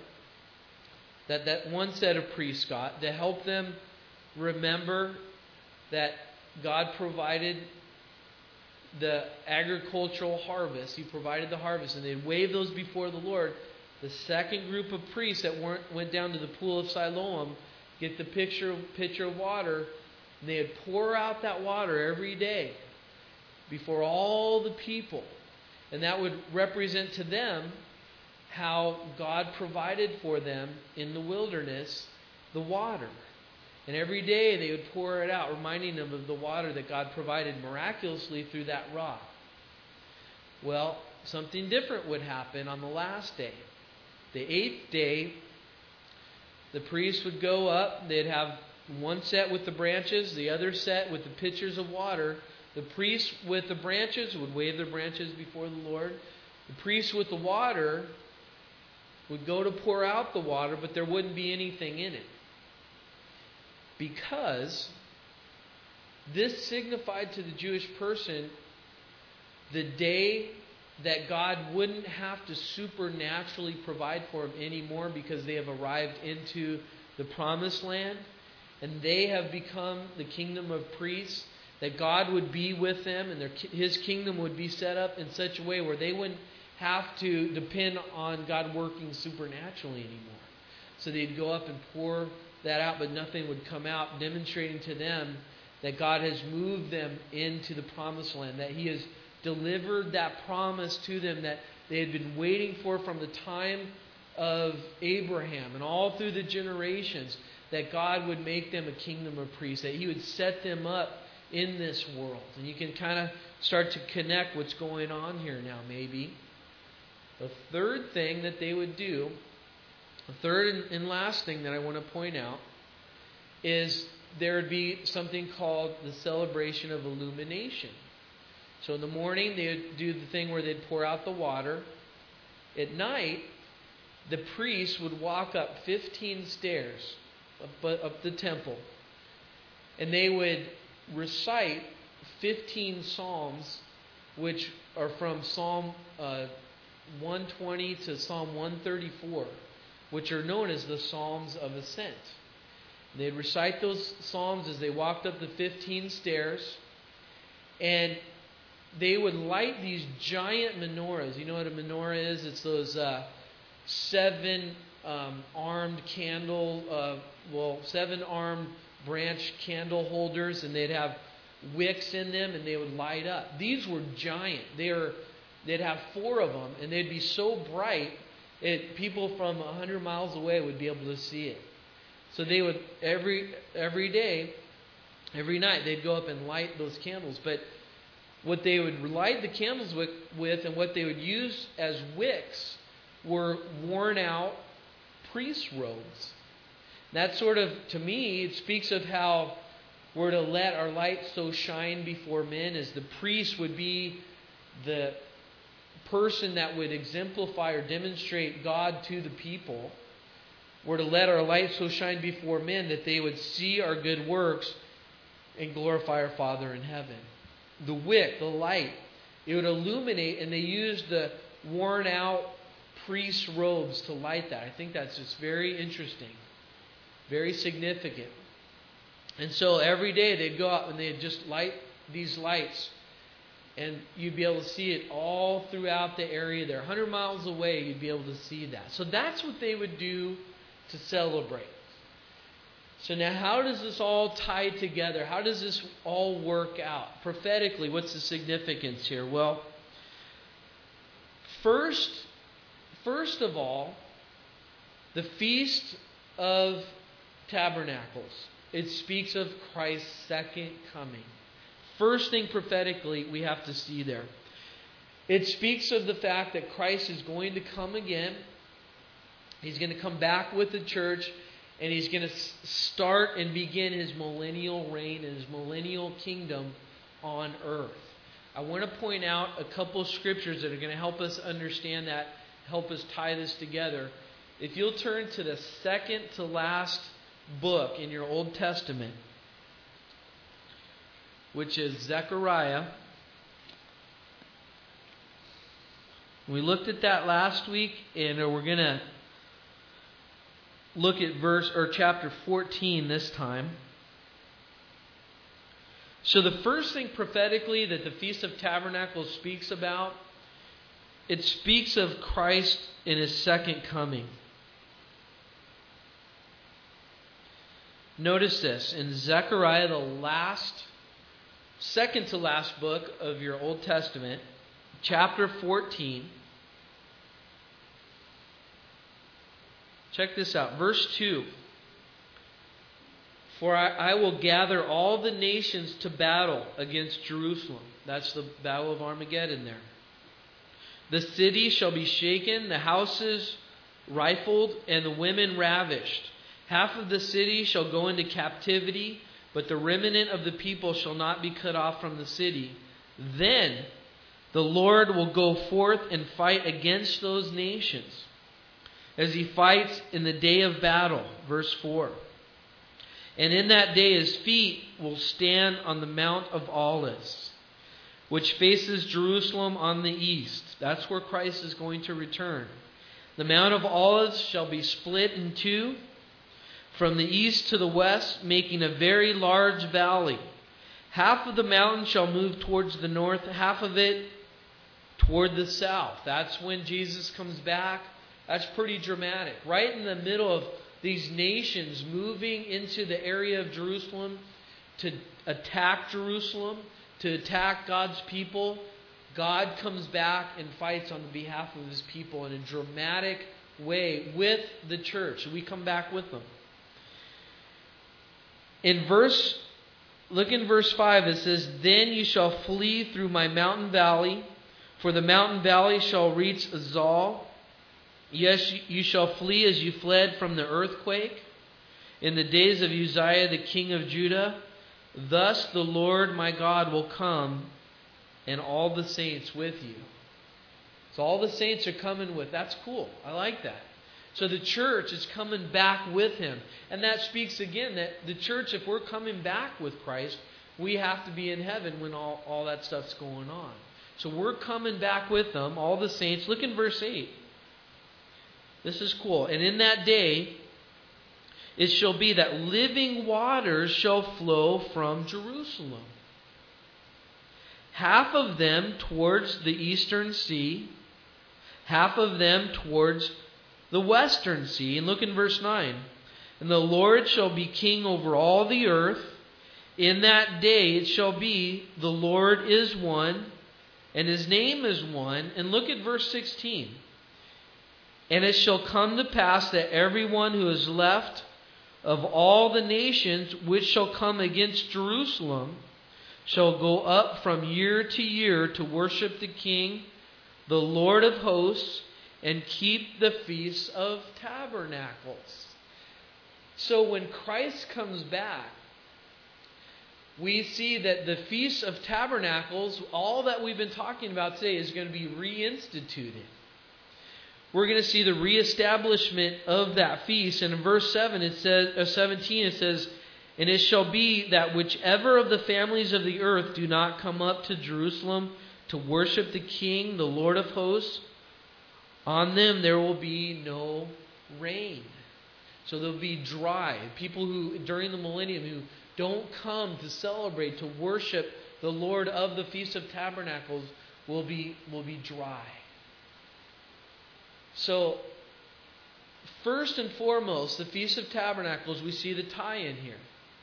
that one set of priests got to help them remember that God provided the agricultural harvest. He provided the harvest, and they'd wave those before the Lord. The second group of priests that went down to the Pool of Siloam get the pitcher of water, and they'd pour out that water every day before all the people. And that would represent to them how God provided for them in the wilderness the water. And every day they would pour it out, reminding them of the water that God provided miraculously through that rock. Well, something different would happen on the last day. The 8th day, the priests would go up. They'd have one set with the branches, the other set with the pitchers of water. The priests with the branches would wave their branches before the Lord. The priests with the water would go to pour out the water, but there wouldn't be anything in it. Because this signified to the Jewish person the day that God wouldn't have to supernaturally provide for them anymore, because they have arrived into the promised land and they have become the kingdom of priests, that God would be with them and His kingdom would be set up in such a way where they wouldn't have to depend on God working supernaturally anymore. So they'd go up and pour that out, but nothing would come out, demonstrating to them that God has moved them into the promised land, that He has delivered that promise to them that they had been waiting for from the time of Abraham and all through the generations, that God would make them a kingdom of priests, that He would set them up in this world. And you can kind of start to connect what's going on here now, maybe. The third thing that they would do, the third and last thing that I want to point out, is there would be something called the celebration of illumination. So in the morning, they would do the thing where they'd pour out the water. At night, the priests would walk up 15 stairs up the temple, and they would recite 15 psalms, which are from Psalm 120 to Psalm 134, which are known as the Psalms of Ascent. They'd recite those psalms as they walked up the 15 stairs, and they would light these giant menorahs. You know what a menorah is? It's those 7 armed candle, 7 armed branch candle holders, and they'd have wicks in them, and they would light up. These were giant. They'd have 4 of them, and they'd be so bright, people from 100 miles away would be able to see it. So they would every day, every night, they'd go up and light those candles. But what they would light the candles with and what they would use as wicks were worn out priest robes. That sort of, to me, it speaks of how we're to let our light so shine before men, as the priest would be the person that would exemplify or demonstrate God to the people. We're to let our light so shine before men that they would see our good works and glorify our Father in heaven. The wick, the light, it would illuminate, and they used the worn out priest robes to light that. I think that's just very interesting, very significant. And so every day they'd go out and they'd just light these lights, and you'd be able to see it all throughout the area there. 100 miles away, you'd be able to see that. So that's what they would do to celebrate. So now how does this all tie together? How does this all work out? Prophetically, what's the significance here? Well, first of all, the Feast of Tabernacles. It speaks of Christ's second coming. First thing prophetically we have to see there. It speaks of the fact that Christ is going to come again. He's going to come back with the church, and He's going to start and begin His millennial reign and His millennial kingdom on earth. I want to point out a couple scriptures that are going to help us understand that, help us tie this together. If you'll turn to the second to last book in your Old Testament, which is Zechariah. We looked at that last week, and we're going to look at chapter 14 this time. So the first thing prophetically that the Feast of Tabernacles speaks about, it speaks of Christ in His second coming. Notice this, in Zechariah, the second to last book of your Old Testament, chapter 14. Check this out, verse 2. For I will gather all the nations to battle against Jerusalem. That's the battle of Armageddon there. The city shall be shaken, the houses rifled, and the women ravished. Half of the city shall go into captivity, but the remnant of the people shall not be cut off from the city. Then the Lord will go forth and fight against those nations, as He fights in the day of battle. Verse 4. And in that day His feet will stand on the Mount of Olives, which faces Jerusalem on the east. That's where Christ is going to return. The Mount of Olives shall be split in two, from the east to the west, making a very large valley. Half of the mountain shall move towards the north, half of it toward the south. That's when Jesus comes back. That's pretty dramatic. Right in the middle of these nations moving into the area of Jerusalem to attack Jerusalem, to attack God's people, God comes back and fights on behalf of His people in a dramatic way with the church. We come back with them. Look in verse 5, it says, Then you shall flee through my mountain valley, for the mountain valley shall reach Azal. Yes, you shall flee as you fled from the earthquake in the days of Uzziah the king of Judah. Thus the Lord my God will come, and all the saints with you. So all the saints are coming with. That's cool. I like that. So the church is coming back with Him. And that speaks again that the church, if we're coming back with Christ, we have to be in heaven when all that stuff's going on. So we're coming back with them, all the saints. Look in verse 8. This is cool. And in that day, it shall be that living waters shall flow from Jerusalem. Half of them towards the eastern sea, half of them towards the western sea. And look in verse 9. And the Lord shall be king over all the earth. In that day it shall be, the Lord is one, and His name is one. And look at verse 16. And it shall come to pass that everyone who is left of all the nations which shall come against Jerusalem shall go up from year to year to worship the King, the Lord of hosts, and keep the Feast of Tabernacles. So when Christ comes back, we see that the Feast of Tabernacles, all that we've been talking about today, is going to be reinstituted. We're going to see the reestablishment of that feast. And in verse 17 it says, And it shall be that whichever of the families of the earth do not come up to Jerusalem to worship the King, the Lord of hosts, On them there will be no rain. So they'll be dry. People who, during the millennium, who don't come to celebrate, to worship the Lord of the Feast of Tabernacles will be dry. So, first and foremost, the Feast of Tabernacles, we see the tie-in here.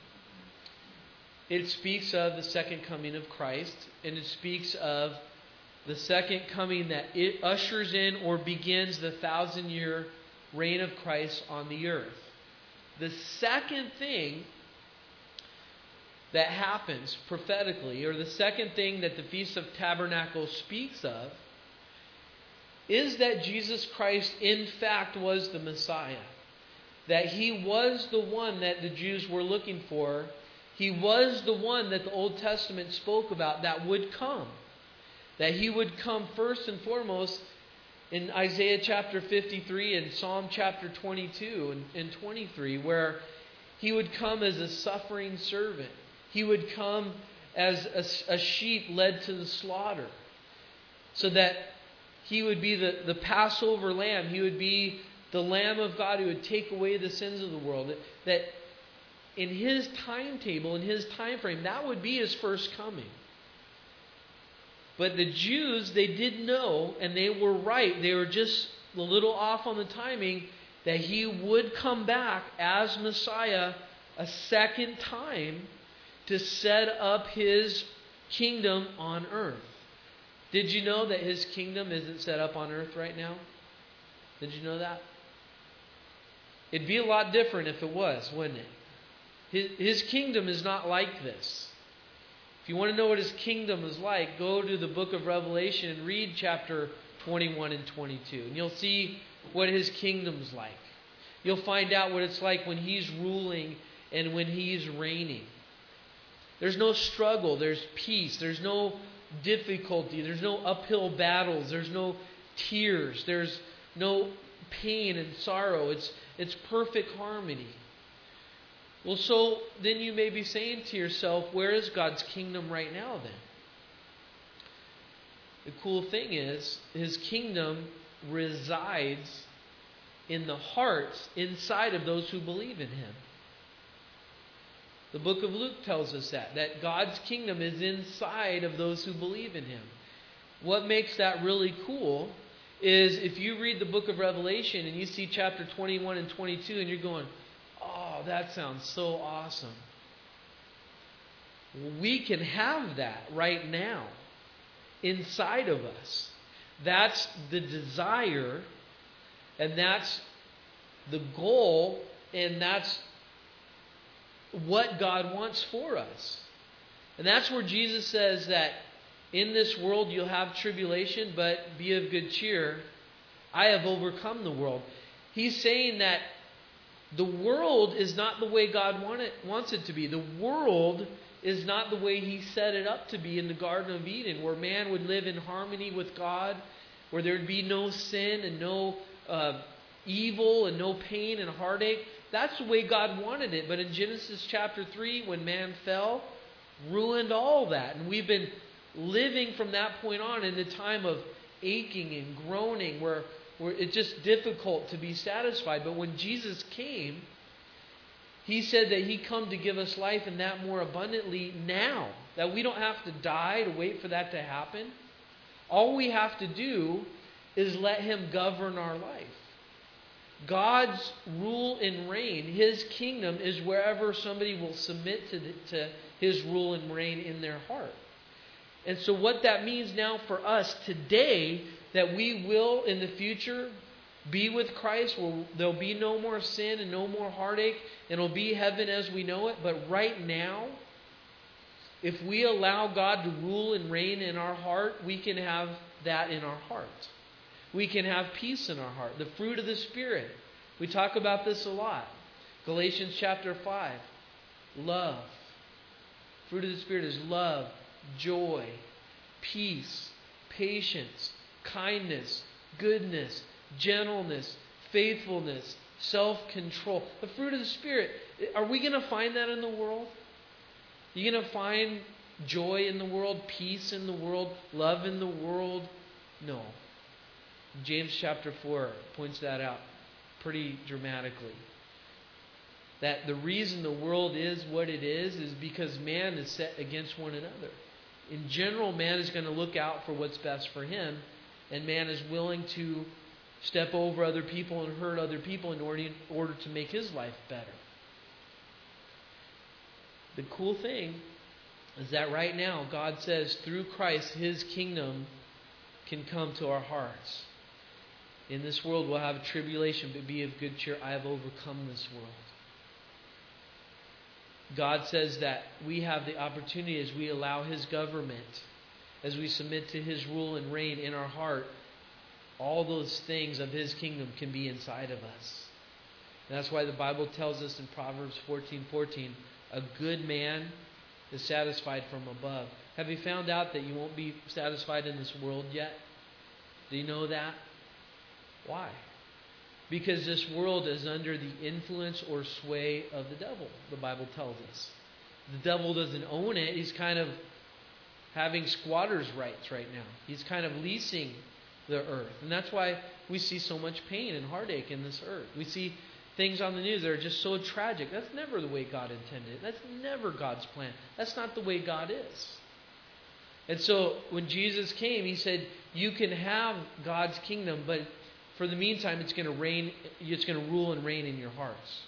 It speaks of the second coming of Christ, and it speaks of the second coming that it ushers in or begins the 1,000-year reign of Christ on the earth. The second thing that happens prophetically, or the second thing that the Feast of Tabernacles speaks of, is that Jesus Christ in fact was the Messiah. That He was the one that the Jews were looking for. He was the one that the Old Testament spoke about that would come. That He would come first and foremost in Isaiah chapter 53 and Psalm chapter 22 and 23, where He would come as a suffering servant. He would come as a sheep led to the slaughter, so that He would be the Passover lamb. He would be the Lamb of God who would take away the sins of the world. That in His timetable, in His time frame, that would be His first coming. But the Jews, they didn't know, and they were right. They were just a little off on the timing, that He would come back as Messiah a second time to set up His kingdom on earth. Did you know that His kingdom isn't set up on earth right now? Did you know that? It'd be a lot different if it was, wouldn't it? His kingdom is not like this. If you want to know what His kingdom is like, go to the book of Revelation and read chapter 21 and 22. And you'll see what His kingdom's like. You'll find out what it's like when He's ruling and when He's reigning. There's no struggle. There's peace. There's no difficulty. There's no uphill battles. There's no tears. There's no pain and sorrow. It's perfect harmony. Well, so then you may be saying to yourself, where is God's kingdom right now then? The cool thing is, His kingdom resides in the hearts inside of those who believe in Him. The book of Luke tells us that God's kingdom is inside of those who believe in Him. What makes that really cool is if you read the book of Revelation and you see chapter 21 and 22 and you're going, oh, that sounds so awesome. We can have that right now inside of us. That's the desire, and that's the goal, and that's what God wants for us. And that's where Jesus says that in this world you'll have tribulation, but be of good cheer. I have overcome the world. He's saying that the world is not the way God wants it to be. The world is not the way He set it up to be in the Garden of Eden, where man would live in harmony with God, where there would be no sin and no evil and no pain and heartache. That's the way God wanted it. But in Genesis chapter 3, when man fell, ruined all that. And we've been living from that point on in the time of aching and groaning, where it's just difficult to be satisfied. But when Jesus came, He said that He come to give us life, and that more abundantly now. That we don't have to die to wait for that to happen. All we have to do is let Him govern our life. God's rule and reign, His kingdom, is wherever somebody will submit to His rule and reign in their heart. And so what that means now for us today, that we will in the future be with Christ, where there'll be no more sin and no more heartache, and it'll be heaven as we know it. But right now, if we allow God to rule and reign in our heart, we can have that in our heart. We can have peace in our heart. The fruit of the Spirit. We talk about this a lot. Galatians chapter 5. Love. Fruit of the Spirit is love, joy, peace, patience, kindness, goodness, gentleness, faithfulness, self-control. The fruit of the Spirit. Are we going to find that in the world? Are you going to find joy in the world, peace in the world, love in the world? No. James chapter 4 points that out pretty dramatically. That the reason the world is what it is because man is set against one another. In general, man is going to look out for what's best for him, and man is willing to step over other people and hurt other people in order to make his life better. The cool thing is that right now, God says through Christ, His kingdom can come to our hearts. In this world we'll have tribulation, but be of good cheer. I have overcome this world. God says that we have the opportunity as we allow His government, as we submit to His rule and reign in our heart, all those things of His kingdom can be inside of us. And that's why the Bible tells us in Proverbs 14:14, a good man is satisfied from above. Have you found out that you won't be satisfied in this world yet? Do you know that? Why? Because this world is under the influence or sway of the devil, the Bible tells us. The devil doesn't own it. He's kind of having squatter's rights right now. He's kind of leasing the earth. And that's why we see so much pain and heartache in this earth. We see things on the news that are just so tragic. That's never the way God intended it. That's never God's plan. That's not the way God is. And so when Jesus came, He said, you can have God's kingdom, but for the meantime, it's going to reign. It's going to rule and reign in your hearts.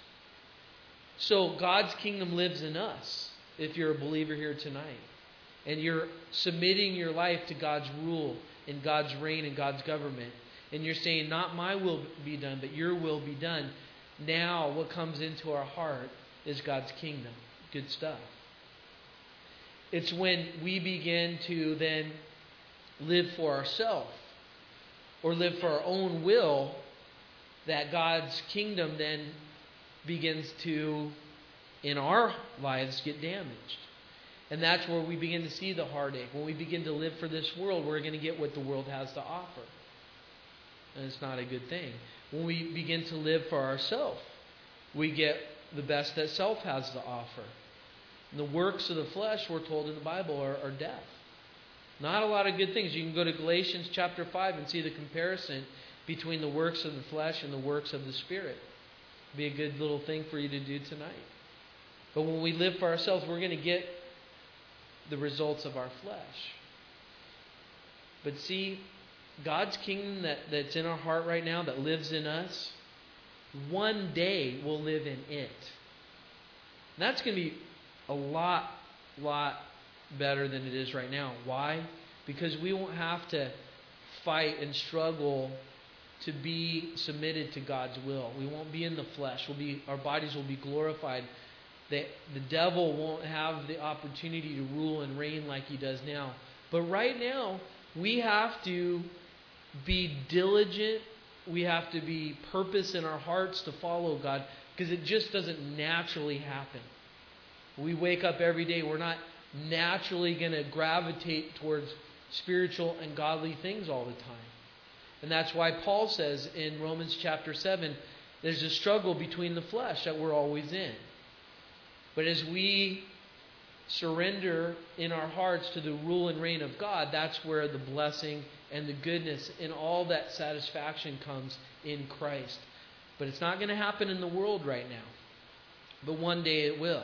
So God's kingdom lives in us if you're a believer here tonight. And you're submitting your life to God's rule and God's reign and God's government. And you're saying, not my will be done, but your will be done. Now what comes into our heart is God's kingdom. Good stuff. It's when we begin to then live for ourselves or live for our own will that God's kingdom then begins to, in our lives, get damaged. And that's where we begin to see the heartache. When we begin to live for this world, we're going to get what the world has to offer. And it's not a good thing. When we begin to live for ourselves, we get the best that self has to offer. And the works of the flesh, we're told in the Bible, are death. Not a lot of good things. You can go to Galatians chapter 5 and see the comparison between the works of the flesh and the works of the Spirit. It'd be a good little thing for you to do tonight. But when we live for ourselves, we're going to get the results of our flesh. But see, God's kingdom that's in our heart right now, that lives in us, one day we'll live in it. And that's going to be a lot better than it is right now. Why? Because we won't have to fight and struggle to be submitted to God's will. We won't be in the flesh. Our bodies will be glorified. The devil won't have the opportunity to rule and reign like he does now. But right now, we have to be diligent. We have to be purpose in our hearts to follow God, because it just doesn't naturally happen. We wake up every day. We're not naturally going to gravitate towards spiritual and godly things all the time. And that's why Paul says in Romans chapter 7, there's a struggle between the flesh that we're always in. But as we surrender in our hearts to the rule and reign of God, that's where the blessing and the goodness and all that satisfaction comes in Christ. But it's not going to happen in the world right now. But one day it will.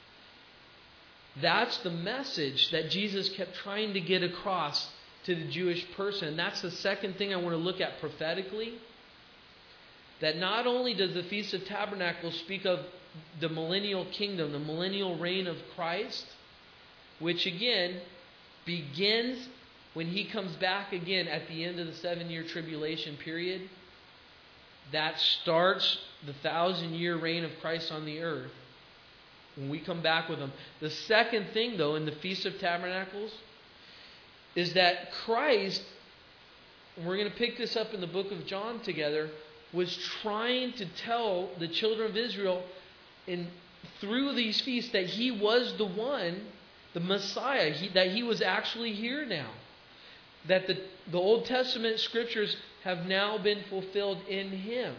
That's the message that Jesus kept trying to get across to the Jewish person. And that's the second thing I want to look at prophetically. That not only does the Feast of Tabernacles speak of the millennial kingdom, the millennial reign of Christ, which again begins when He comes back again at the end of the 7-year tribulation period. That starts the 1,000-year reign of Christ on the earth. When we come back with Him. The second thing, though, in the Feast of Tabernacles is that Christ, and we're going to pick this up in the book of John together, was trying to tell the children of Israel through these feasts that He was the one, the Messiah, that He was actually here now. That the Old Testament scriptures have now been fulfilled in Him.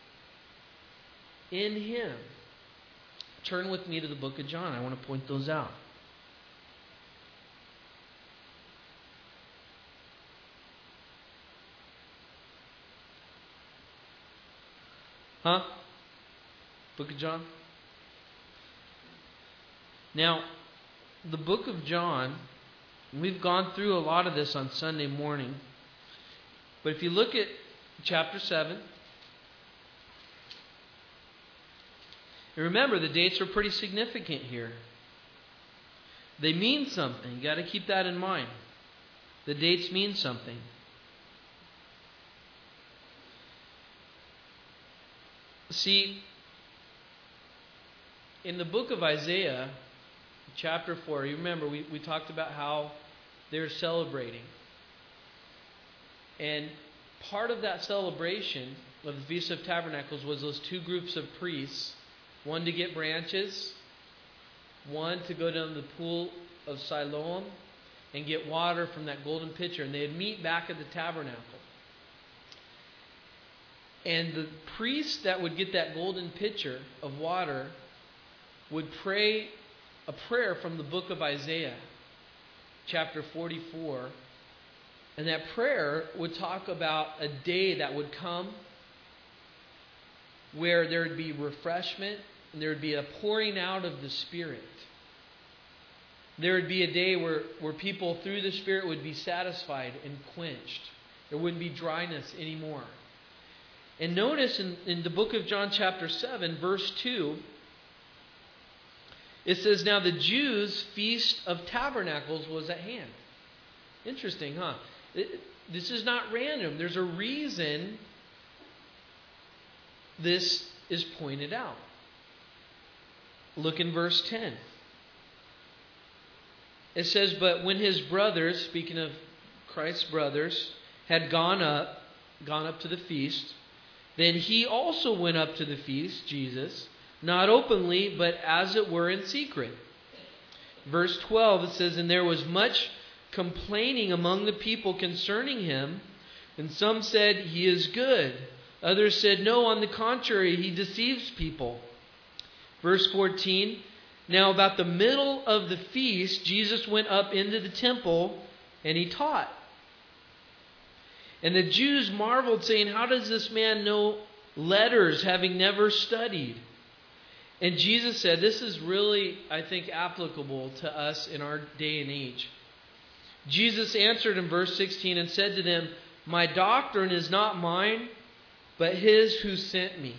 In Him. Turn with me to the book of John. I want to point those out. Huh? Book of John? Now, the book of John, we've gone through a lot of this on Sunday morning. But if you look at chapter 7, and remember, the dates are pretty significant here. They mean something. You got to keep that in mind. The dates mean something. See, in the book of Isaiah, chapter 4, you remember we talked about how they're celebrating. And part of that celebration of the Feast of Tabernacles was those two groups of priests. One to get branches, one to go down to the pool of Siloam and get water from that golden pitcher. And they'd meet back at the tabernacle. And the priest that would get that golden pitcher of water would pray a prayer from the book of Isaiah, chapter 44. And that prayer would talk about a day that would come where there would be refreshment and there would be a pouring out of the Spirit. There would be a day where people through the Spirit would be satisfied and quenched. There wouldn't be dryness anymore. And notice in the book of John chapter 7, verse 2, it says, "Now the Jews' Feast of Tabernacles was at hand." Interesting, huh? This is not random. There's a reason this is pointed out. Look in verse 10. It says, "But when his brothers," speaking of Christ's brothers, "had gone up to the feast, then he also went up to the feast," Jesus, "not openly, but as it were in secret." Verse 12, it says, "And there was much complaining among the people concerning him, and some said, 'He is good.' Others said, 'No, on the contrary, he deceives people.'" Verse 14, "Now about the middle of the feast, Jesus went up into the temple, and he taught. And the Jews marveled, saying, 'How does this man know letters, having never studied?' And Jesus said," this is really, I think, applicable to us in our day and age. Jesus answered in verse 16 and said to them, "My doctrine is not mine, but his who sent me."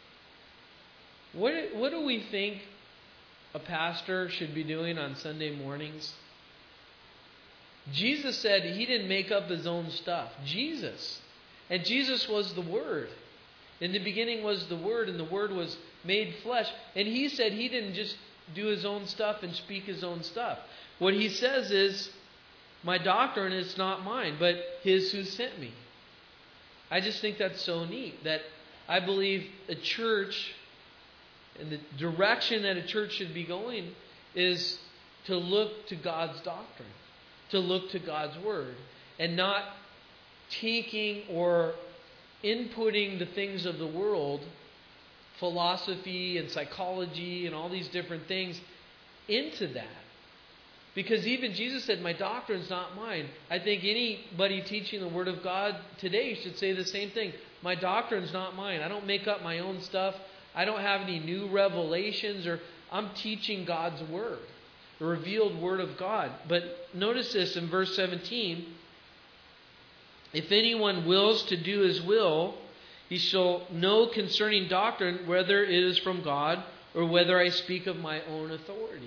What do we think a pastor should be doing on Sunday mornings? Jesus said he didn't make up his own stuff. Jesus. And Jesus was the Word. In the beginning was the Word, and the Word was made flesh. And he said he didn't just do his own stuff and speak his own stuff. What he says is, "My doctrine is not mine, but his who sent me." I just think that's so neat, that I believe a church, and the direction that a church should be going, is to look to God's doctrine, to look to God's Word, and not taking or inputting the things of the world, philosophy and psychology and all these different things, into that. Because even Jesus said, "My doctrine is not mine." I think anybody teaching the Word of God today should say the same thing. My doctrine is not mine. I don't make up my own stuff. I don't have any new revelations, or I'm teaching God's Word, the revealed Word of God. But notice this in verse 17. "If anyone wills to do his will, he shall know concerning doctrine whether it is from God or whether I speak of my own authority."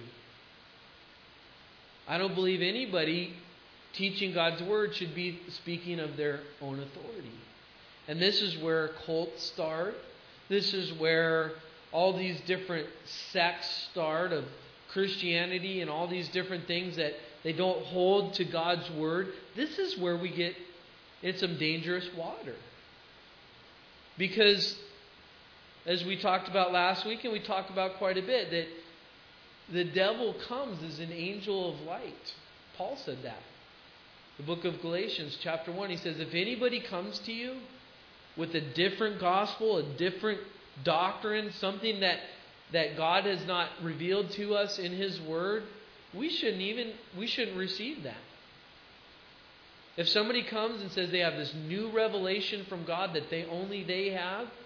I don't believe anybody teaching God's Word should be speaking of their own authority. And this is where cults start. This is where all these different sects start of Christianity and all these different things that they don't hold to God's Word. This is where we get in some dangerous water. Because, as we talked about last week, and we talked about quite a bit, that the devil comes as an angel of light. Paul said that. The book of Galatians, chapter 1, he says, "If anybody comes to you with a different gospel, a different doctrine, something that God has not revealed to us in His Word, we shouldn't receive that." If somebody comes and says they have this new revelation from God that only they have,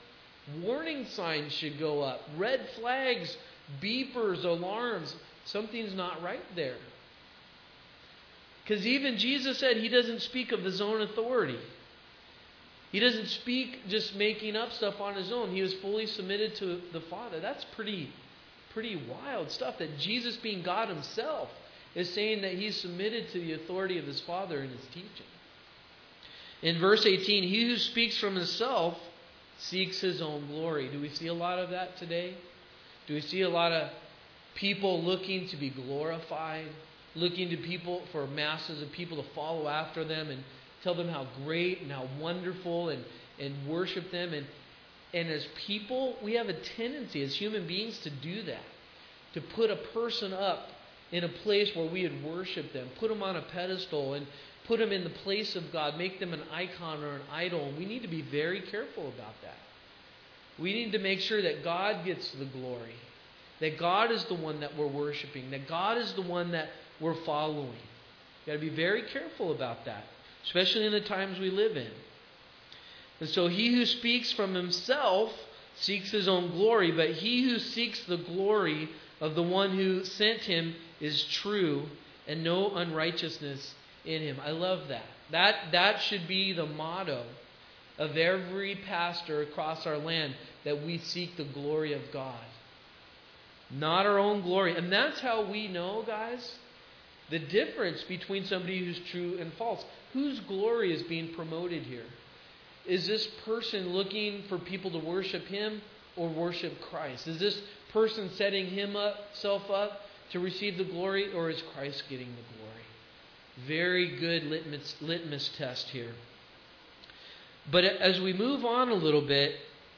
Warning signs should go up. Red flags, beepers, alarms. Something's not right there. Because even Jesus said He doesn't speak of His own authority. He doesn't speak just making up stuff on His own. He was fully submitted to the Father. That's pretty wild stuff. That Jesus, being God Himself, is saying that He's submitted to the authority of His Father in His teaching. In verse 18, he who speaks from himself seeks his own glory. Do we see a lot of that today? Do we see a lot of people looking to be glorified, looking to people for masses of people to follow after them and tell them how great and how wonderful and worship them? And as people, we have a tendency as human beings to do that, to put a person up in a place where we would worship them, put them on a pedestal and put them in the place of God, make them an icon or an idol. And we need to be very careful about that. We need to make sure that God gets the glory, that God is the one that we're worshiping, that God is the one that we're following. You've got to be very careful about that, especially in the times we live in. And so he who speaks from himself seeks his own glory, but he who seeks the glory of the one who sent him is true, and no unrighteousness in him. I love that. That should be the motto of every pastor across our land, that we seek the glory of God, not our own glory. And that's how we know, guys, the difference between somebody who's true and false. Whose glory is being promoted here? Is this person looking for people to worship him or worship Christ? Is this person setting himself up to receive the glory, or is Christ getting the glory? Very good litmus test here. But as we move on a little bit,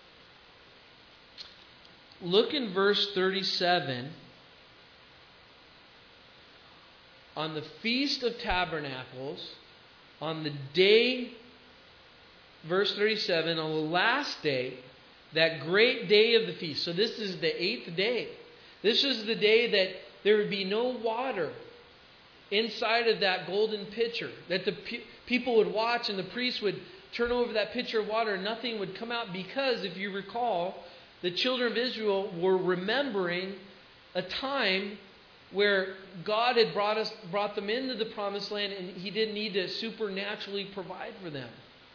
look in verse 37. On the Feast of Tabernacles, on the day, verse 37, on the last day, that great day of the feast. So this is the 8th day. This is the day that there would be no water inside of that golden pitcher, that the people would watch and the priest would turn over that pitcher of water and nothing would come out, because, if you recall, the children of Israel were remembering a time where God had brought them into the promised land, and He didn't need to supernaturally provide for them.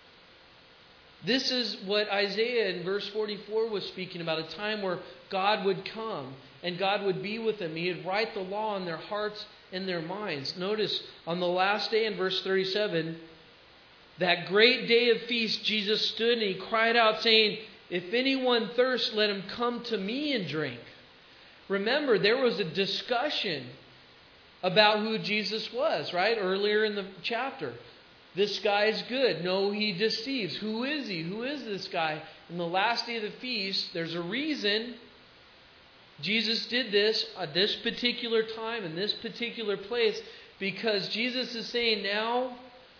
This is what Isaiah in verse 44 was speaking about, a time where God would come and God would be with them. He would write the law on their hearts and their minds. Notice on the last day in verse 37, that great day of feast, Jesus stood and He cried out saying, "If anyone thirsts, let him come to me and drink." Remember, there was a discussion about who Jesus was, right? Earlier in the chapter. This guy's good. No, he deceives. Who is he? Who is this guy? In the last day of the feast, there's a reason Jesus did this at this particular time, in this particular place, because Jesus is saying now,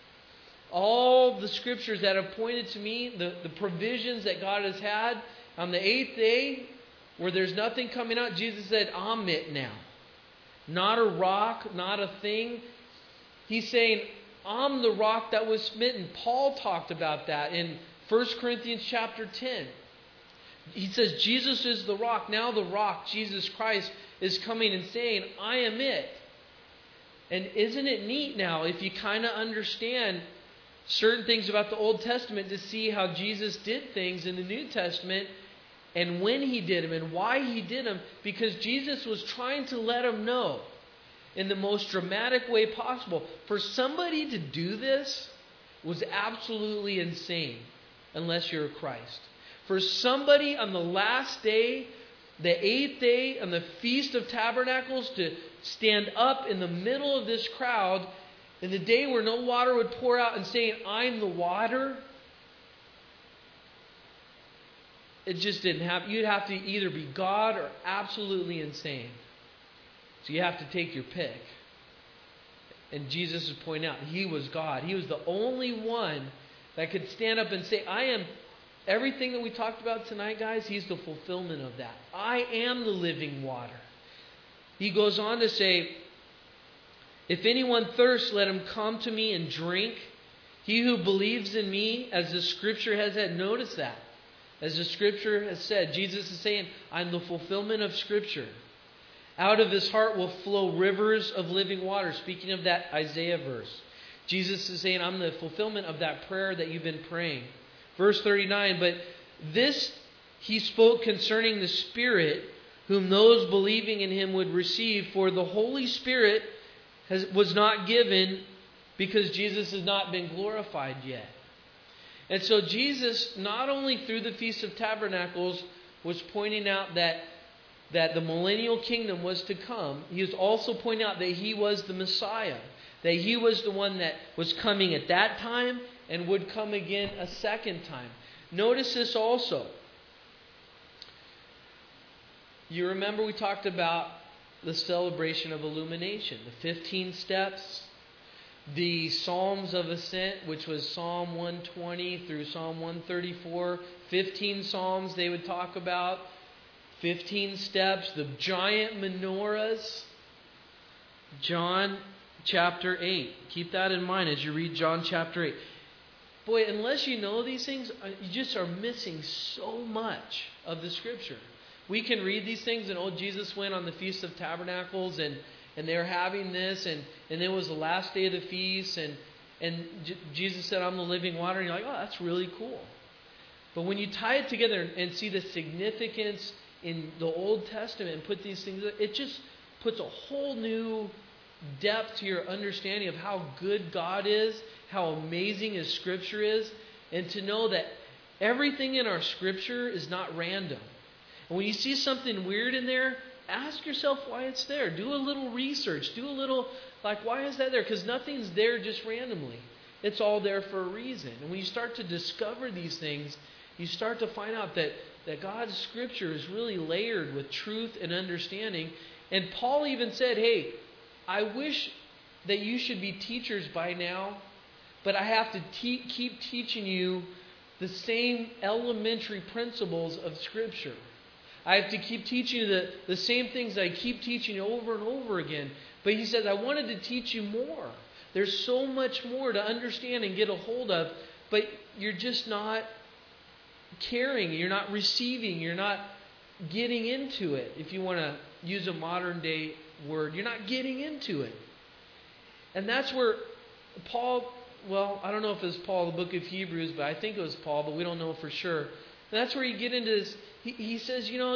all the scriptures that have pointed to me, the provisions that God has had, on the 8th day, where there's nothing coming out, Jesus said, "I'm it now." Not a rock, not a thing. He's saying, I'm the rock that was smitten. Paul talked about that in 1 Corinthians chapter 10. He says Jesus is the rock. Now the rock, Jesus Christ, is coming and saying, I am it. And isn't it neat now, if you kind of understand certain things about the Old Testament, to see how Jesus did things in the New Testament, and when He did them and why He did them? Because Jesus was trying to let them know in the most dramatic way possible. For somebody to do this was absolutely insane, unless you're a Christ. For somebody on the last day, the 8th day, on the Feast of Tabernacles, to stand up in the middle of this crowd in the day where no water would pour out and saying, I'm the water, it just didn't happen. You'd have to either be God or absolutely insane. So you have to take your pick. And Jesus is pointing out, He was God. He was the only one that could stand up and say, I am everything that we talked about tonight, guys. He's the fulfillment of that. I am the living water. He goes on to say, if anyone thirsts, let him come to me and drink. He who believes in me, as the scripture has said, notice that. As the Scripture has said, Jesus is saying, I'm the fulfillment of Scripture. Out of his heart will flow rivers of living water. Speaking of that Isaiah verse. Jesus is saying, I'm the fulfillment of that prayer that you've been praying. Verse 39, but this he spoke concerning the Spirit, whom those believing in him would receive. For the Holy Spirit was not given because Jesus has not been glorified yet. And so Jesus, not only through the Feast of Tabernacles, was pointing out that the millennial kingdom was to come. He was also pointing out that he was the Messiah. That he was the one that was coming at that time and would come again a second time. Notice this also. You remember we talked about the celebration of illumination. The 15 steps. The Psalms of Ascent, which was Psalm 120 through Psalm 134. 15 Psalms they would talk about. 15 steps. The giant menorahs. John chapter 8. Keep that in mind as you read John chapter 8. Boy, unless you know these things, you just are missing so much of the Scripture. We can read these things and, Jesus went on the Feast of Tabernacles and they were having this and it was the last day of the feast and Jesus said, I'm the living water. And you're like, oh, that's really cool. But when you tie it together and see the significance in the Old Testament and put these things, it just puts a whole new depth to your understanding of how good God is, how amazing His Scripture is, and to know that everything in our Scripture is not random. And when you see something weird in there, ask yourself why it's there. Do a little research. Do a little, why is that there? Because nothing's there just randomly. It's all there for a reason. And when you start to discover these things, you start to find out that God's Scripture is really layered with truth and understanding. And Paul even said, hey, I wish that you should be teachers by now, but I have to keep teaching you the same elementary principles of Scripture. I have to keep teaching you the same things I keep teaching you over and over again. But he says, I wanted to teach you more. There's so much more to understand and get a hold of, but you're just not caring. You're not receiving. You're not getting into it. If you want to use a modern day word, you're not getting into it. And that's where Paul, I don't know if it was Paul, the book of Hebrews, but I think it was Paul, but we don't know for sure. And that's where you get into this. He says, you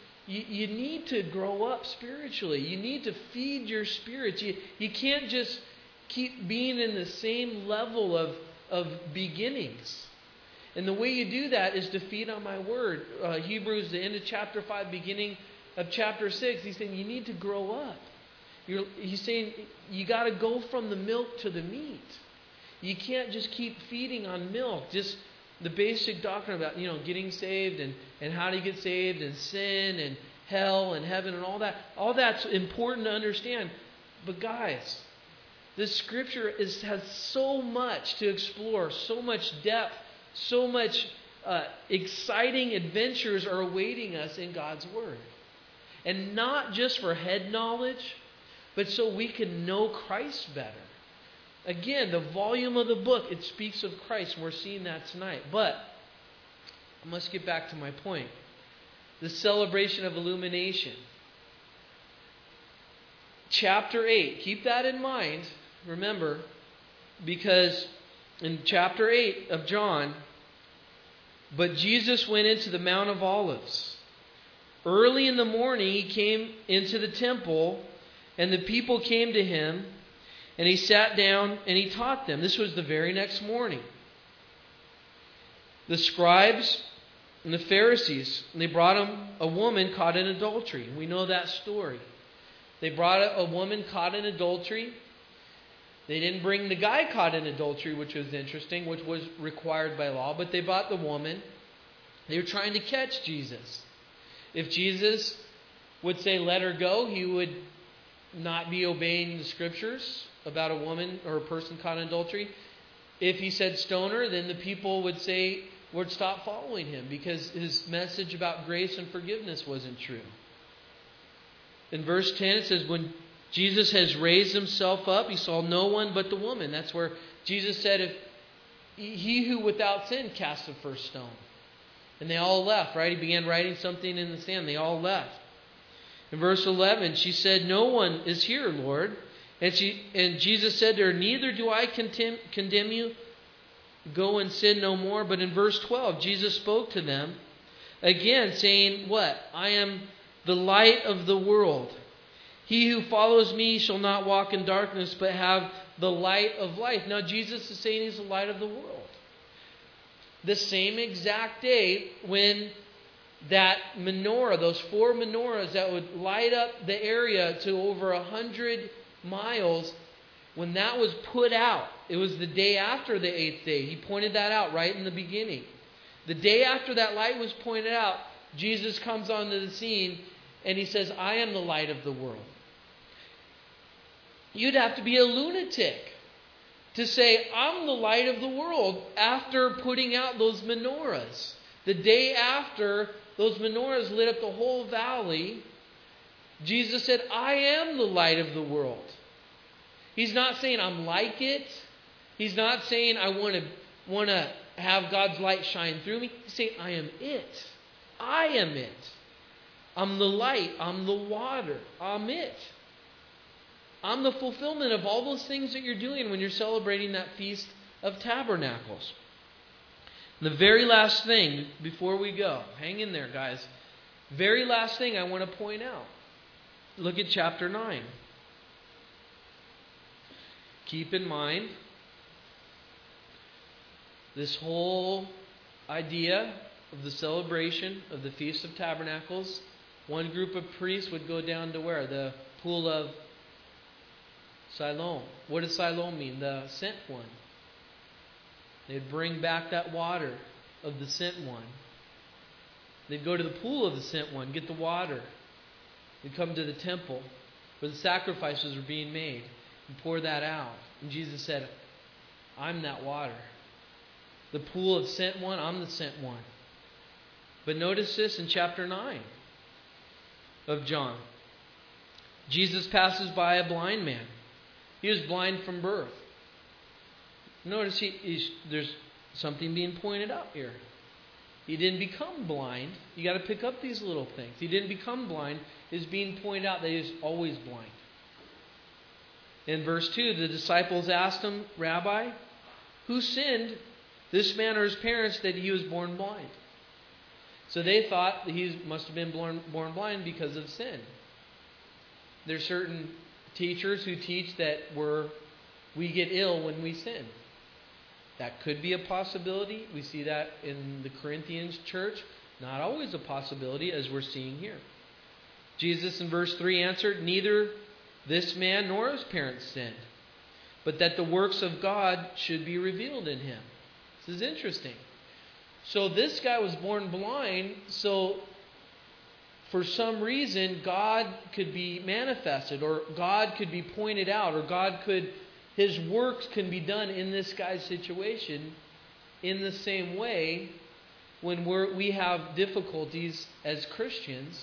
need to grow up spiritually. You need to feed your spirits. You can't just keep being in the same level of beginnings. And the way you do that is to feed on my word. Hebrews, the end of chapter 5, beginning of chapter 6, he's saying you need to grow up. He's saying you got to go from the milk to the meat. You can't just keep feeding on milk, just the basic doctrine about, getting saved and how to get saved and sin and hell and heaven and all that. All that's important to understand. But guys, this Scripture has so much to explore, so much depth, so much exciting adventures are awaiting us in God's Word. And not just for head knowledge, but so we can know Christ better. Again, the volume of the book, it speaks of Christ, and we're seeing that tonight. But I must get back to my point. The celebration of illumination. Chapter 8, keep that in mind, remember, because in chapter 8 of John, but Jesus went into the Mount of Olives. Early in the morning, he came into the temple, and the people came to him, and he sat down and he taught them. This was the very next morning. The scribes and the Pharisees, they brought him a woman caught in adultery. We know that story. They brought a woman caught in adultery. They didn't bring the guy caught in adultery, which was interesting, which was required by law, but they brought the woman. They were trying to catch Jesus. If Jesus would say, let her go, he would not be obeying the Scriptures about a woman or a person caught in adultery. If he said stone her, then the people would stop following him because his message about grace and forgiveness wasn't true. In verse 10 it says, when Jesus has raised himself up, he saw no one but the woman. That's where Jesus said, if he who without sin cast the first stone. And they all left, right? He began writing something in the sand. They all left. In verse 11, she said, "No one is here, Lord." And Jesus said to her, "Neither do I condemn you. Go and sin no more." But in verse 12, Jesus spoke to them again, saying, what? "I am the light of the world. He who follows me shall not walk in darkness, but have the light of life." Now Jesus is saying He's the light of the world. The same exact day when that menorah, those 4 menorahs that would light up the area to over 100 miles, when that was put out, it was the day after the 8th day. He pointed that out right in the beginning. The day after that light was pointed out, Jesus comes onto the scene and He says, "I am the light of the world." You'd have to be a lunatic to say, "I'm the light of the world," after putting out those menorahs. The day after those menorahs lit up the whole valley, Jesus said, "I am the light of the world." He's not saying I'm like it. He's not saying I want to have God's light shine through me. He's saying I am it. I am it. I'm the light. I'm the water. I'm it. I'm the fulfillment of all those things that you're doing when you're celebrating that Feast of Tabernacles. And the very last thing before we go, hang in there, guys. Very last thing I want to point out. Look at chapter 9. Keep in mind, this whole idea of the celebration of the Feast of Tabernacles, one group of priests would go down to where? The pool of Siloam. What does Siloam mean? The sent one. They'd bring back that water of the sent one. They'd go to the pool of the sent one, get the water. They'd come to the temple where the sacrifices were being made and pour that out. And Jesus said, "I'm that water." The pool of sent one, I'm the sent one. But notice this in chapter 9 of John. Jesus passes by a blind man. He was blind from birth. Notice there's something being pointed out here. He didn't become blind. You got to pick up these little things. He didn't become blind. It's being pointed out that he was always blind. In verse 2, the disciples asked him, "Rabbi, who sinned, this man or his parents, that he was born blind?" So they thought that he must have been born blind because of sin. There's certain teachers who teach that we get ill when we sin. That could be a possibility. We see that in the Corinthians church. Not always a possibility, as we're seeing here. Jesus in verse 3 answered, "Neither this man nor his parents sinned, but that the works of God should be revealed in him." This is interesting. So this guy was born blind, so for some reason God could be manifested, or God could be pointed out, or His works can be done in this guy's situation in the same way when we have difficulties as Christians.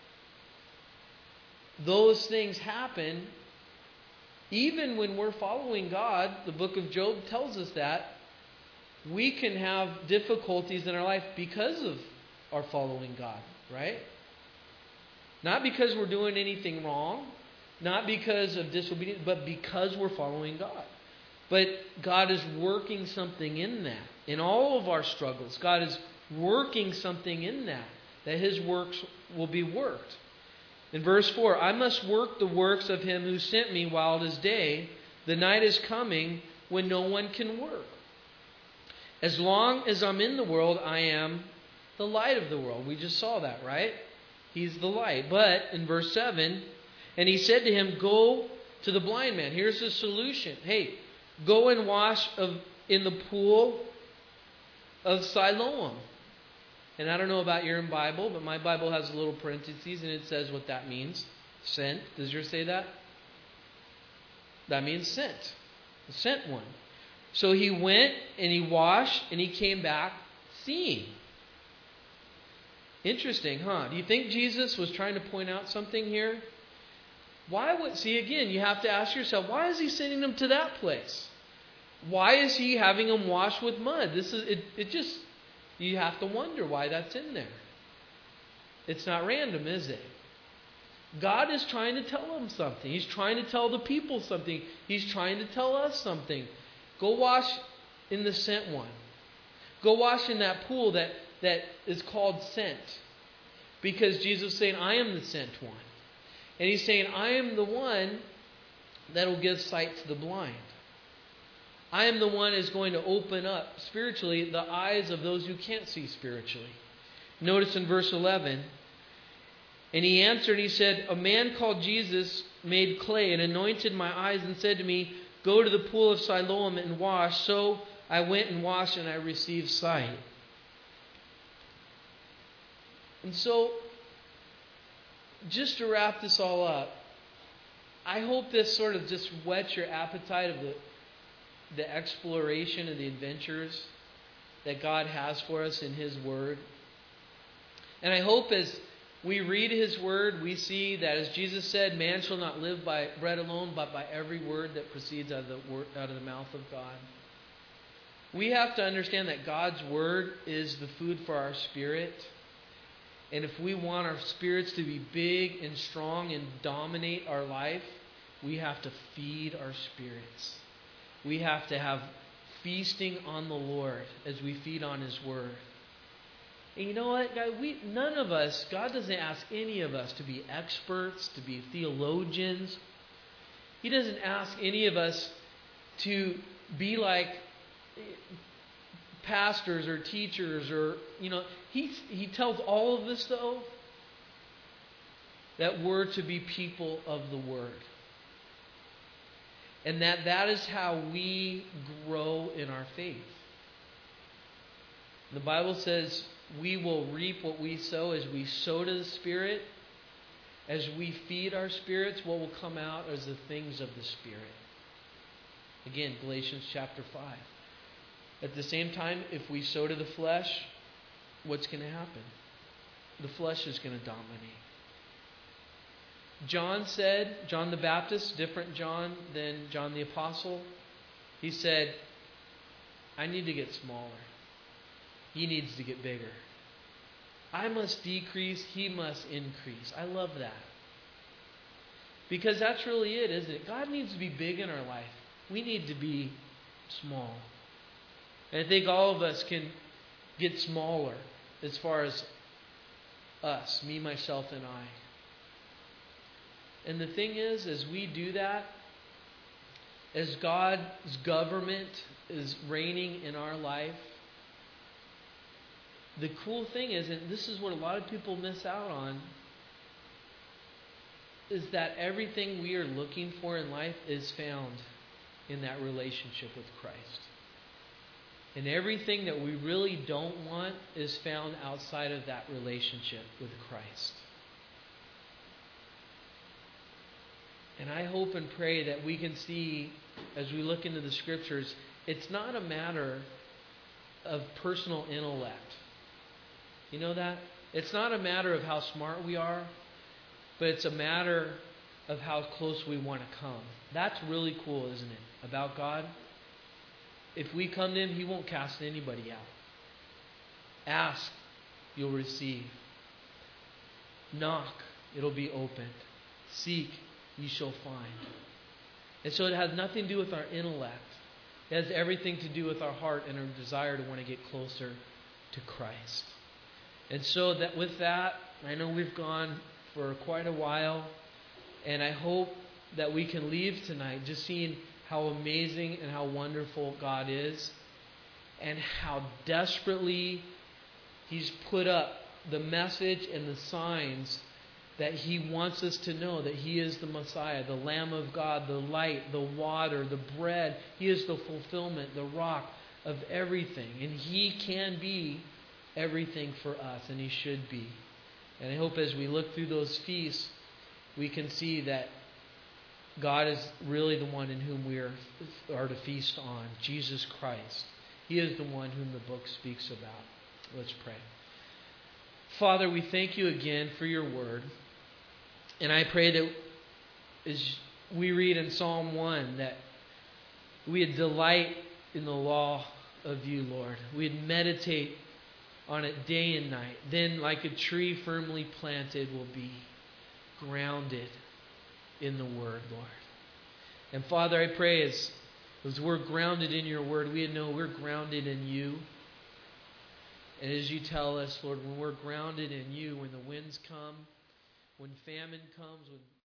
Those things happen even when we're following God. The book of Job tells us that we can have difficulties in our life because of our following God, right? Not because we're doing anything wrong, not because of disobedience, but because we're following God. But God is working something in that. In all of our struggles, God is working something in that His works will be worked. In verse 4, "I must work the works of Him who sent me while it is day. The night is coming when no one can work. As long as I'm in the world, I am the light of the world." We just saw that, right? He's the light. But in verse 7, "And He said to him, go to the blind man." Here's the solution. Hey, go and wash in the pool of Siloam. And I don't know about your Bible, but my Bible has a little parentheses and it says what that means. Sent. Does yours say that? That means sent. The sent one. So he went and he washed and he came back seeing. Interesting, huh? Do you think Jesus was trying to point out something here? Again, you have to ask yourself, why is He sending them to that place? Why is He having them wash with mud? You have to wonder why that's in there. It's not random, is it? God is trying to tell them something. He's trying to tell the people something. He's trying to tell us something. Go wash in the sent one. Go wash in that pool that is called sent. Because Jesus is saying, I am the sent one. And He's saying, I am the one that will give sight to the blind. I am the one who's going to open up spiritually the eyes of those who can't see spiritually. Notice in verse 11, and He answered, He said, a man called Jesus made clay and anointed my eyes and said to me, go to the pool of Siloam and wash. So I went and washed and I received sight. And so, just to wrap this all up, I hope this sort of just whets your appetite of the exploration and the adventures that God has for us in His Word. And I hope as we read His Word, we see that as Jesus said, man shall not live by bread alone, but by every word that proceeds out of the mouth of God. We have to understand that God's Word is the food for our spirit. And if we want our spirits to be big and strong and dominate our life, we have to feed our spirits. We have to have feasting on the Lord as we feed on His Word. And you know what, guys? None of us, God doesn't ask any of us to be experts, to be theologians. He doesn't ask any of us to be like pastors or teachers or, He tells all of us, though, that we're to be people of the Word. And that is how we grow in our faith. The Bible says we will reap what we sow. As we sow to the Spirit, as we feed our spirits, what will come out is the things of the Spirit. Again, Galatians chapter 5. At the same time, if we sow to the flesh, what's going to happen? The flesh is going to dominate. John said, John the Baptist, different John than John the Apostle, he said, I need to get smaller. He needs to get bigger. I must decrease, He must increase. I love that. Because that's really it, isn't it? God needs to be big in our life. We need to be small. And I think all of us can get smaller as far as us, me, myself, and I. And the thing is, as we do that, as God's government is reigning in our life, the cool thing is, and this is what a lot of people miss out on, is that everything we are looking for in life is found in that relationship with Christ. And everything that we really don't want is found outside of that relationship with Christ. And I hope and pray that we can see, as we look into the Scriptures, it's not a matter of personal intellect. You know that? It's not a matter of how smart we are, but it's a matter of how close we want to come. That's really cool, isn't it? About God. If we come to Him, He won't cast anybody out. Ask, you'll receive. Knock, it'll be opened. Seek, ye shall find. And so it has nothing to do with our intellect. It has everything to do with our heart and our desire to want to get closer to Christ. And so that with that, I know we've gone for quite a while, and I hope that we can leave tonight just seeing how amazing and how wonderful God is, and how desperately He's put up the message and the signs that He wants us to know that He is the Messiah, the Lamb of God, the light, the water, the bread. He is the fulfillment, the rock of everything. And He can be everything for us, and He should be. And I hope as we look through those feasts, we can see that God is really the one in whom we are to feast on, Jesus Christ. He is the one whom the book speaks about. Let's pray. Father, we thank You again for Your word. And I pray that as we read in Psalm 1, that we'd delight in the law of You, Lord. We'd meditate on it day and night. Then, like a tree firmly planted, will be grounded in the Word, Lord. And Father, I pray as we're grounded in your Word, we know we're grounded in you. And as you tell us, Lord, when we're grounded in you, when the winds come, when famine comes, when